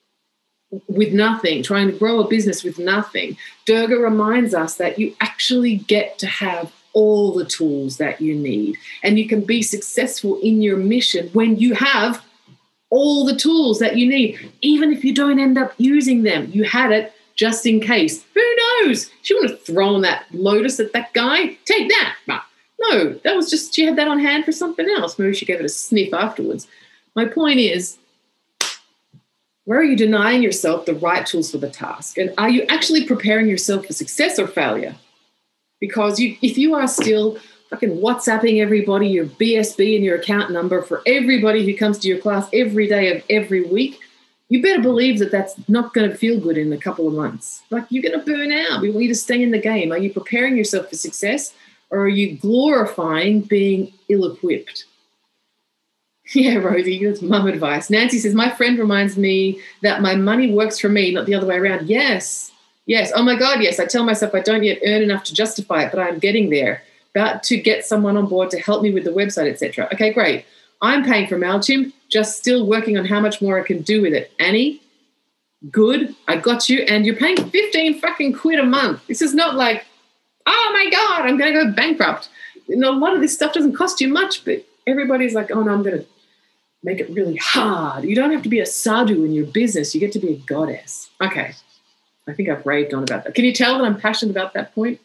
Speaker 1: with nothing, trying to grow a business with nothing. Durga reminds us that you actually get to have all the tools that you need, and you can be successful in your mission when you have all the tools that you need, even if you don't end up using them. You had it just in case. Who knows? She would have thrown that lotus at that guy. Take that. But no, that was just, she had that on hand for something else. Maybe she gave it a sniff afterwards. My point is, where are you denying yourself the right tools for the task? And are you actually preparing yourself for success or failure? Because you, if you are still fucking WhatsApping everybody your B S B and your account number for everybody who comes to your class every day of every week, you better believe that that's not going to feel good in a couple of months. Like, you're going to burn out. We want you to stay in the game. Are you preparing yourself for success, or are you glorifying being ill-equipped? Yeah, Rosie, that's mum advice. Nancy says, my friend reminds me that my money works for me, not the other way around. Yes, yes. Oh, my God, yes. I tell myself I don't yet earn enough to justify it, but I'm getting there. About to get someone on board to help me with the website, et cetera. Okay, great. I'm paying for MailChimp, just still working on how much more I can do with it. Annie, good, I got you. And you're paying fifteen fucking quid a month. This is not like, oh, my God, I'm going to go bankrupt. You know, a lot of this stuff doesn't cost you much, but everybody's like, oh, no, I'm going to make it really hard. You don't have to be a sadhu in your business. You get to be a goddess. Okay, I think I've raved on about that. Can you tell that I'm passionate about that point?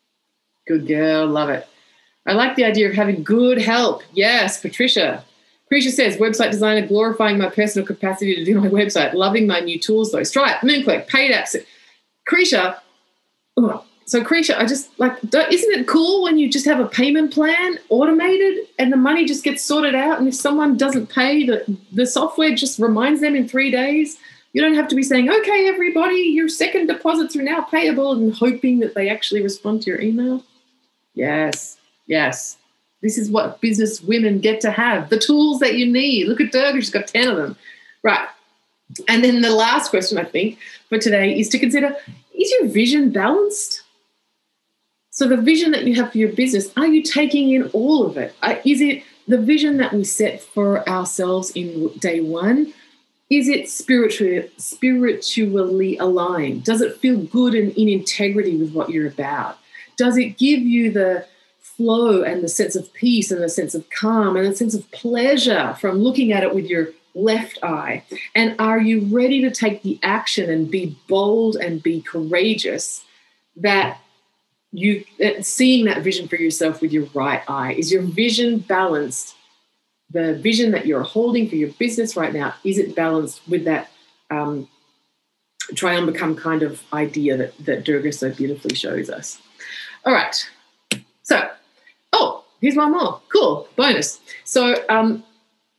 Speaker 1: Good girl, love it. I like the idea of having good help. Yes, Patricia. Patricia says, website designer, glorifying my personal capacity to do my website, loving my new tools though. Stripe, Moonquake, paid apps. Krisha, oh, so Krisha, I just like, don't, isn't it cool when you just have a payment plan automated and the money just gets sorted out, and if someone doesn't pay, the, the software just reminds them in three days? You don't have to be saying, okay, everybody, your second deposits are now payable, and hoping that they actually respond to your email. Yes. Yes, this is what business women get to have, the tools that you need. Look at Durga, she's got ten of them. Right. And then the last question, I think, for today is to consider, is your vision balanced? So the vision that you have for your business, are you taking in all of it? Uh, is it the vision that we set for ourselves in day one? Is it spiritually, spiritually aligned? Does it feel good and in integrity with what you're about? Does it give you the flow and the sense of peace and the sense of calm and the sense of pleasure from looking at it with your left eye? And are you ready to take the action and be bold and be courageous that you that seeing that vision for yourself with your right eye? Is your vision balanced? The vision that you're holding for your business right now, is it balanced with that um, try and become kind of idea that, that Durga so beautifully shows us? All right. So, oh, here's one more. Cool. Bonus. So um,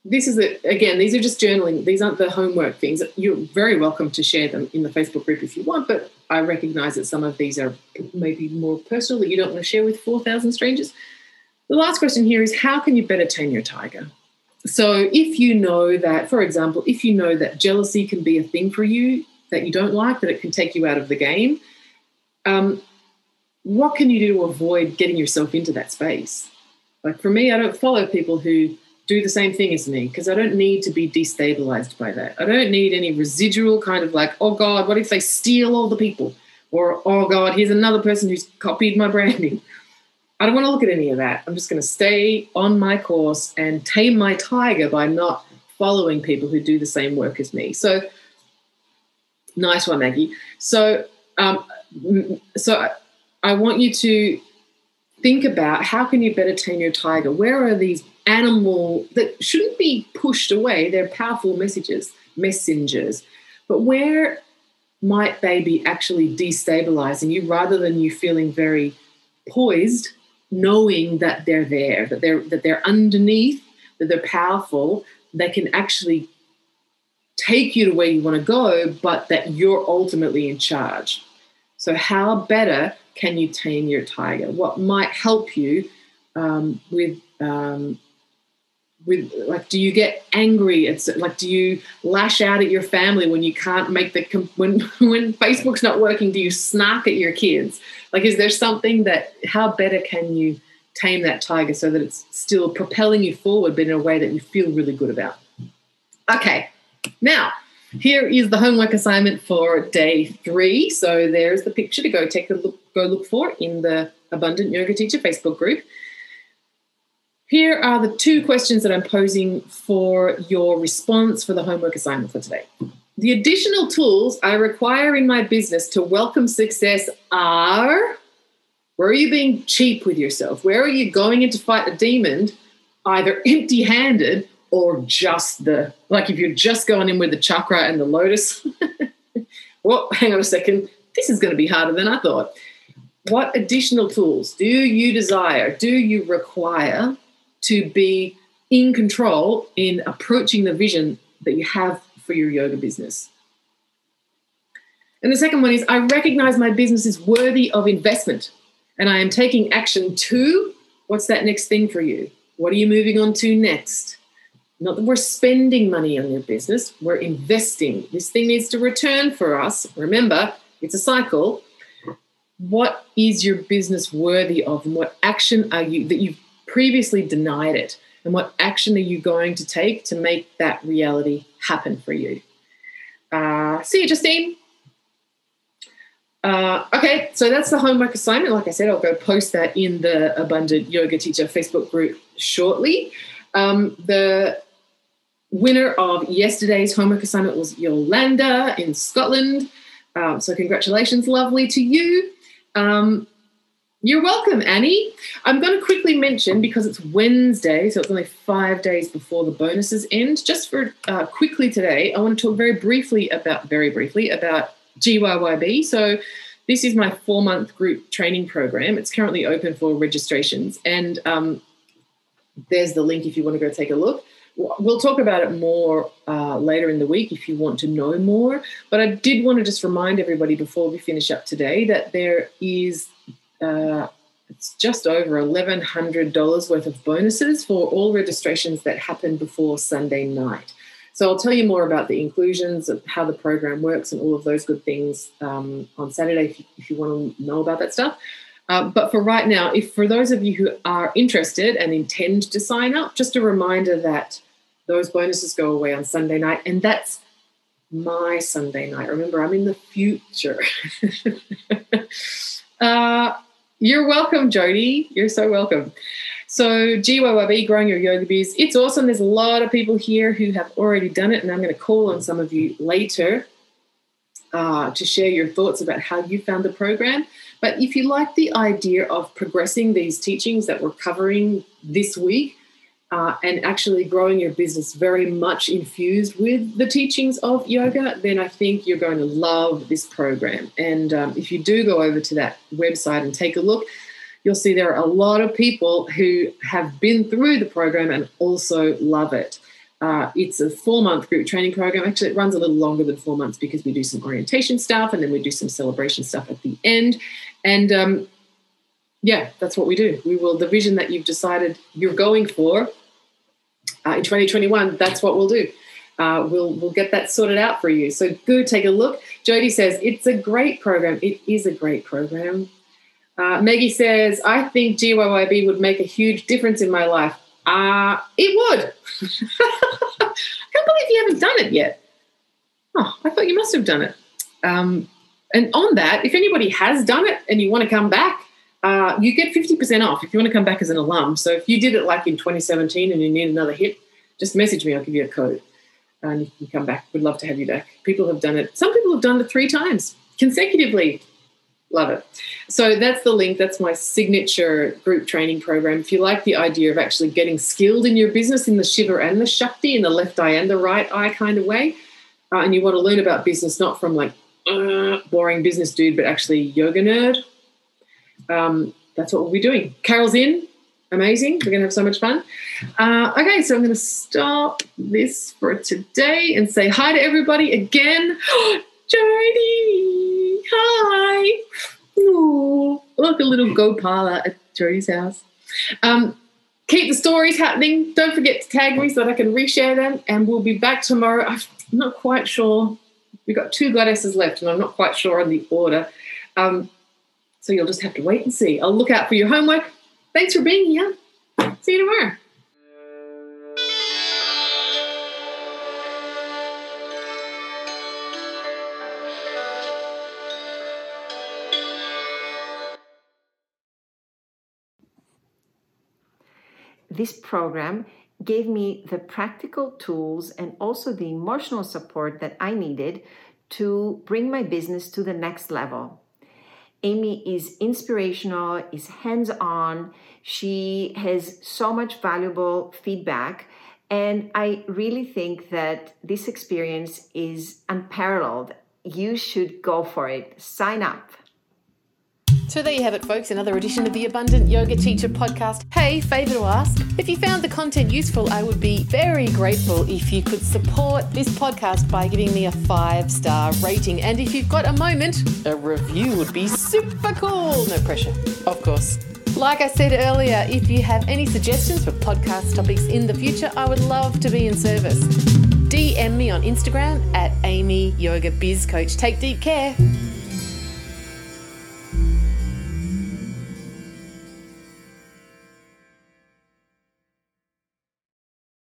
Speaker 1: this is, a, again, these are just journaling. These aren't the homework things. You're very welcome to share them in the Facebook group if you want, but I recognize that some of these are maybe more personal that you don't want to share with four thousand strangers. The last question here is, how can you better tame your tiger? So if you know that, for example, if you know that jealousy can be a thing for you that you don't like, that it can take you out of the game, um, what can you do to avoid getting yourself into that space? Like for me, I don't follow people who do the same thing as me because I don't need to be destabilized by that. I don't need any residual kind of like, oh, God, what if they steal all the people? Or, oh, God, here's another person who's copied my branding. I don't want to look at any of that. I'm just going to stay on my course and tame my tiger by not following people who do the same work as me. So nice one, Maggie. So, um, so I want you to think about how can you better tame your tiger? Where are these animal that shouldn't be pushed away? They're powerful messages, messengers. But where might they be actually destabilizing you rather than you feeling very poised, knowing that they're there, that they're that they're underneath, that they're powerful, they can actually take you to where you want to go, but that you're ultimately in charge. So how better can you tame your tiger? What might help you um, with, um, with like, do you get angry? It's like, do you lash out at your family when you can't make the, when, when Facebook's not working, do you snark at your kids? Like, is there something that, how better can you tame that tiger so that it's still propelling you forward, but in a way that you feel really good about? Okay, now, here is the homework assignment for day three. So there's the picture to go take a look, go look for in the Abundant Yoga Teacher Facebook group. Here are the two questions that I'm posing for your response for the homework assignment for today. The additional tools I require in my business to welcome success are, where are you being cheap with yourself? Where are you going in to fight a demon either empty-handed or just the, like if you're just going in with the chakra and the lotus? Well, hang on a second. This is going to be harder than I thought. What additional tools do you desire, do you require to be in control in approaching the vision that you have for your yoga business? And the second one is, I recognize my business is worthy of investment and I am taking action to, what's that next thing for you? What are you moving on to next? Not that we're spending money on your business, we're investing. This thing needs to return for us. Remember, it's a cycle. What is your business worthy of, and what action are you, that you've previously denied it, and what action are you going to take to make that reality happen for you? Uh, see you, Justine. Uh, okay, so that's the homework assignment. Like I said, I'll go post that in the Abundant Yoga Teacher Facebook group shortly. Um, the winner of yesterday's homework assignment was Yolanda in Scotland. Um, so congratulations, lovely to you. Um, you're welcome, Annie. I'm going to quickly mention, because it's Wednesday, so it's only five days before the bonuses end, just for uh, quickly today, I want to talk very briefly about, very briefly about G Y Y B. So this is my four-month group training program. It's currently open for registrations, and um, there's the link if you want to go take a look. We'll talk about it more uh, later in the week if you want to know more. But I did want to just remind everybody before we finish up today that there is uh, it's just over eleven hundred dollars worth of bonuses for all registrations that happen before Sunday night. So I'll tell you more about the inclusions and how the program works and all of those good things um, on Saturday if you, if you want to know about that stuff. Uh, but for right now, if for those of you who are interested and intend to sign up, just a reminder that those bonuses go away on Sunday night, and that's my Sunday night. Remember, I'm in the future. uh, you're welcome, Jody. You're so welcome. So G Y Y B, Growing Your Yoga Biz, it's awesome. There's a lot of people here who have already done it, and I'm going to call on some of you later uh, to share your thoughts about how you found the program. But if you like the idea of progressing these teachings that we're covering this week uh, and actually growing your business very much infused with the teachings of yoga, then I think you're going to love this program. And um, if you do go over to that website and take a look, you'll see there are a lot of people who have been through the program and also love it. Uh, it's a four-month group training program. Actually, it runs a little longer than four months because we do some orientation stuff and then we do some celebration stuff at the end. And, um, yeah, that's what we do. We will, the vision that you've decided you're going for uh, in twenty twenty-one, that's what we'll do. Uh, we'll we'll get that sorted out for you. So go take a look. Jody says, it's a great program. It is a great program. Uh, Maggie says, I think G Y Y B would make a huge difference in my life. Uh, it would. I can't believe you haven't done it yet. Oh, I thought you must have done it. Um, and on that, if anybody has done it and you want to come back, uh, you get fifty percent off if you want to come back as an alum. So if you did it like in twenty seventeen and you need another hit, just message me. I'll give you a code. And you can come back. We'd love to have you back. People have done it. Some people have done it three times consecutively. Love it. So that's the link. That's my signature group training program. If you like the idea of actually getting skilled in your business in the Shiva and the Shakti, in the left eye and the right eye kind of way, uh, and you want to learn about business, not from like uh, boring business dude, but actually yoga nerd, um, that's what we'll be doing. Carol's in. Amazing. We're going to have so much fun. Uh, okay, so I'm going to stop this for today and say hi to everybody again. Jody, hi. Ooh, look, a little Gopala at Jody's house. Um, keep the stories happening. Don't forget to tag me so that I can reshare them, and we'll be back tomorrow. I'm not quite sure. We've got two goddesses left, and I'm not quite sure on the order. Um, so you'll just have to wait and see. I'll look out for your homework. Thanks for being here. See you tomorrow.
Speaker 3: This program gave me the practical tools and also the emotional support that I needed to bring my business to the next level. Amy is inspirational, is hands-on. She has so much valuable feedback. And I really think that this experience is unparalleled. You should go for it. Sign up.
Speaker 1: So there you have it, folks, another edition of the Abundant Yoga Teacher podcast. Hey, favour to ask. If you found the content useful, I would be very grateful if you could support this podcast by giving me a five-star rating. And if you've got a moment, a review would be super cool. No pressure, of course. Like I said earlier, if you have any suggestions for podcast topics in the future, I would love to be in service. D M me on Instagram at Amy Yoga Biz Coach. Take deep care.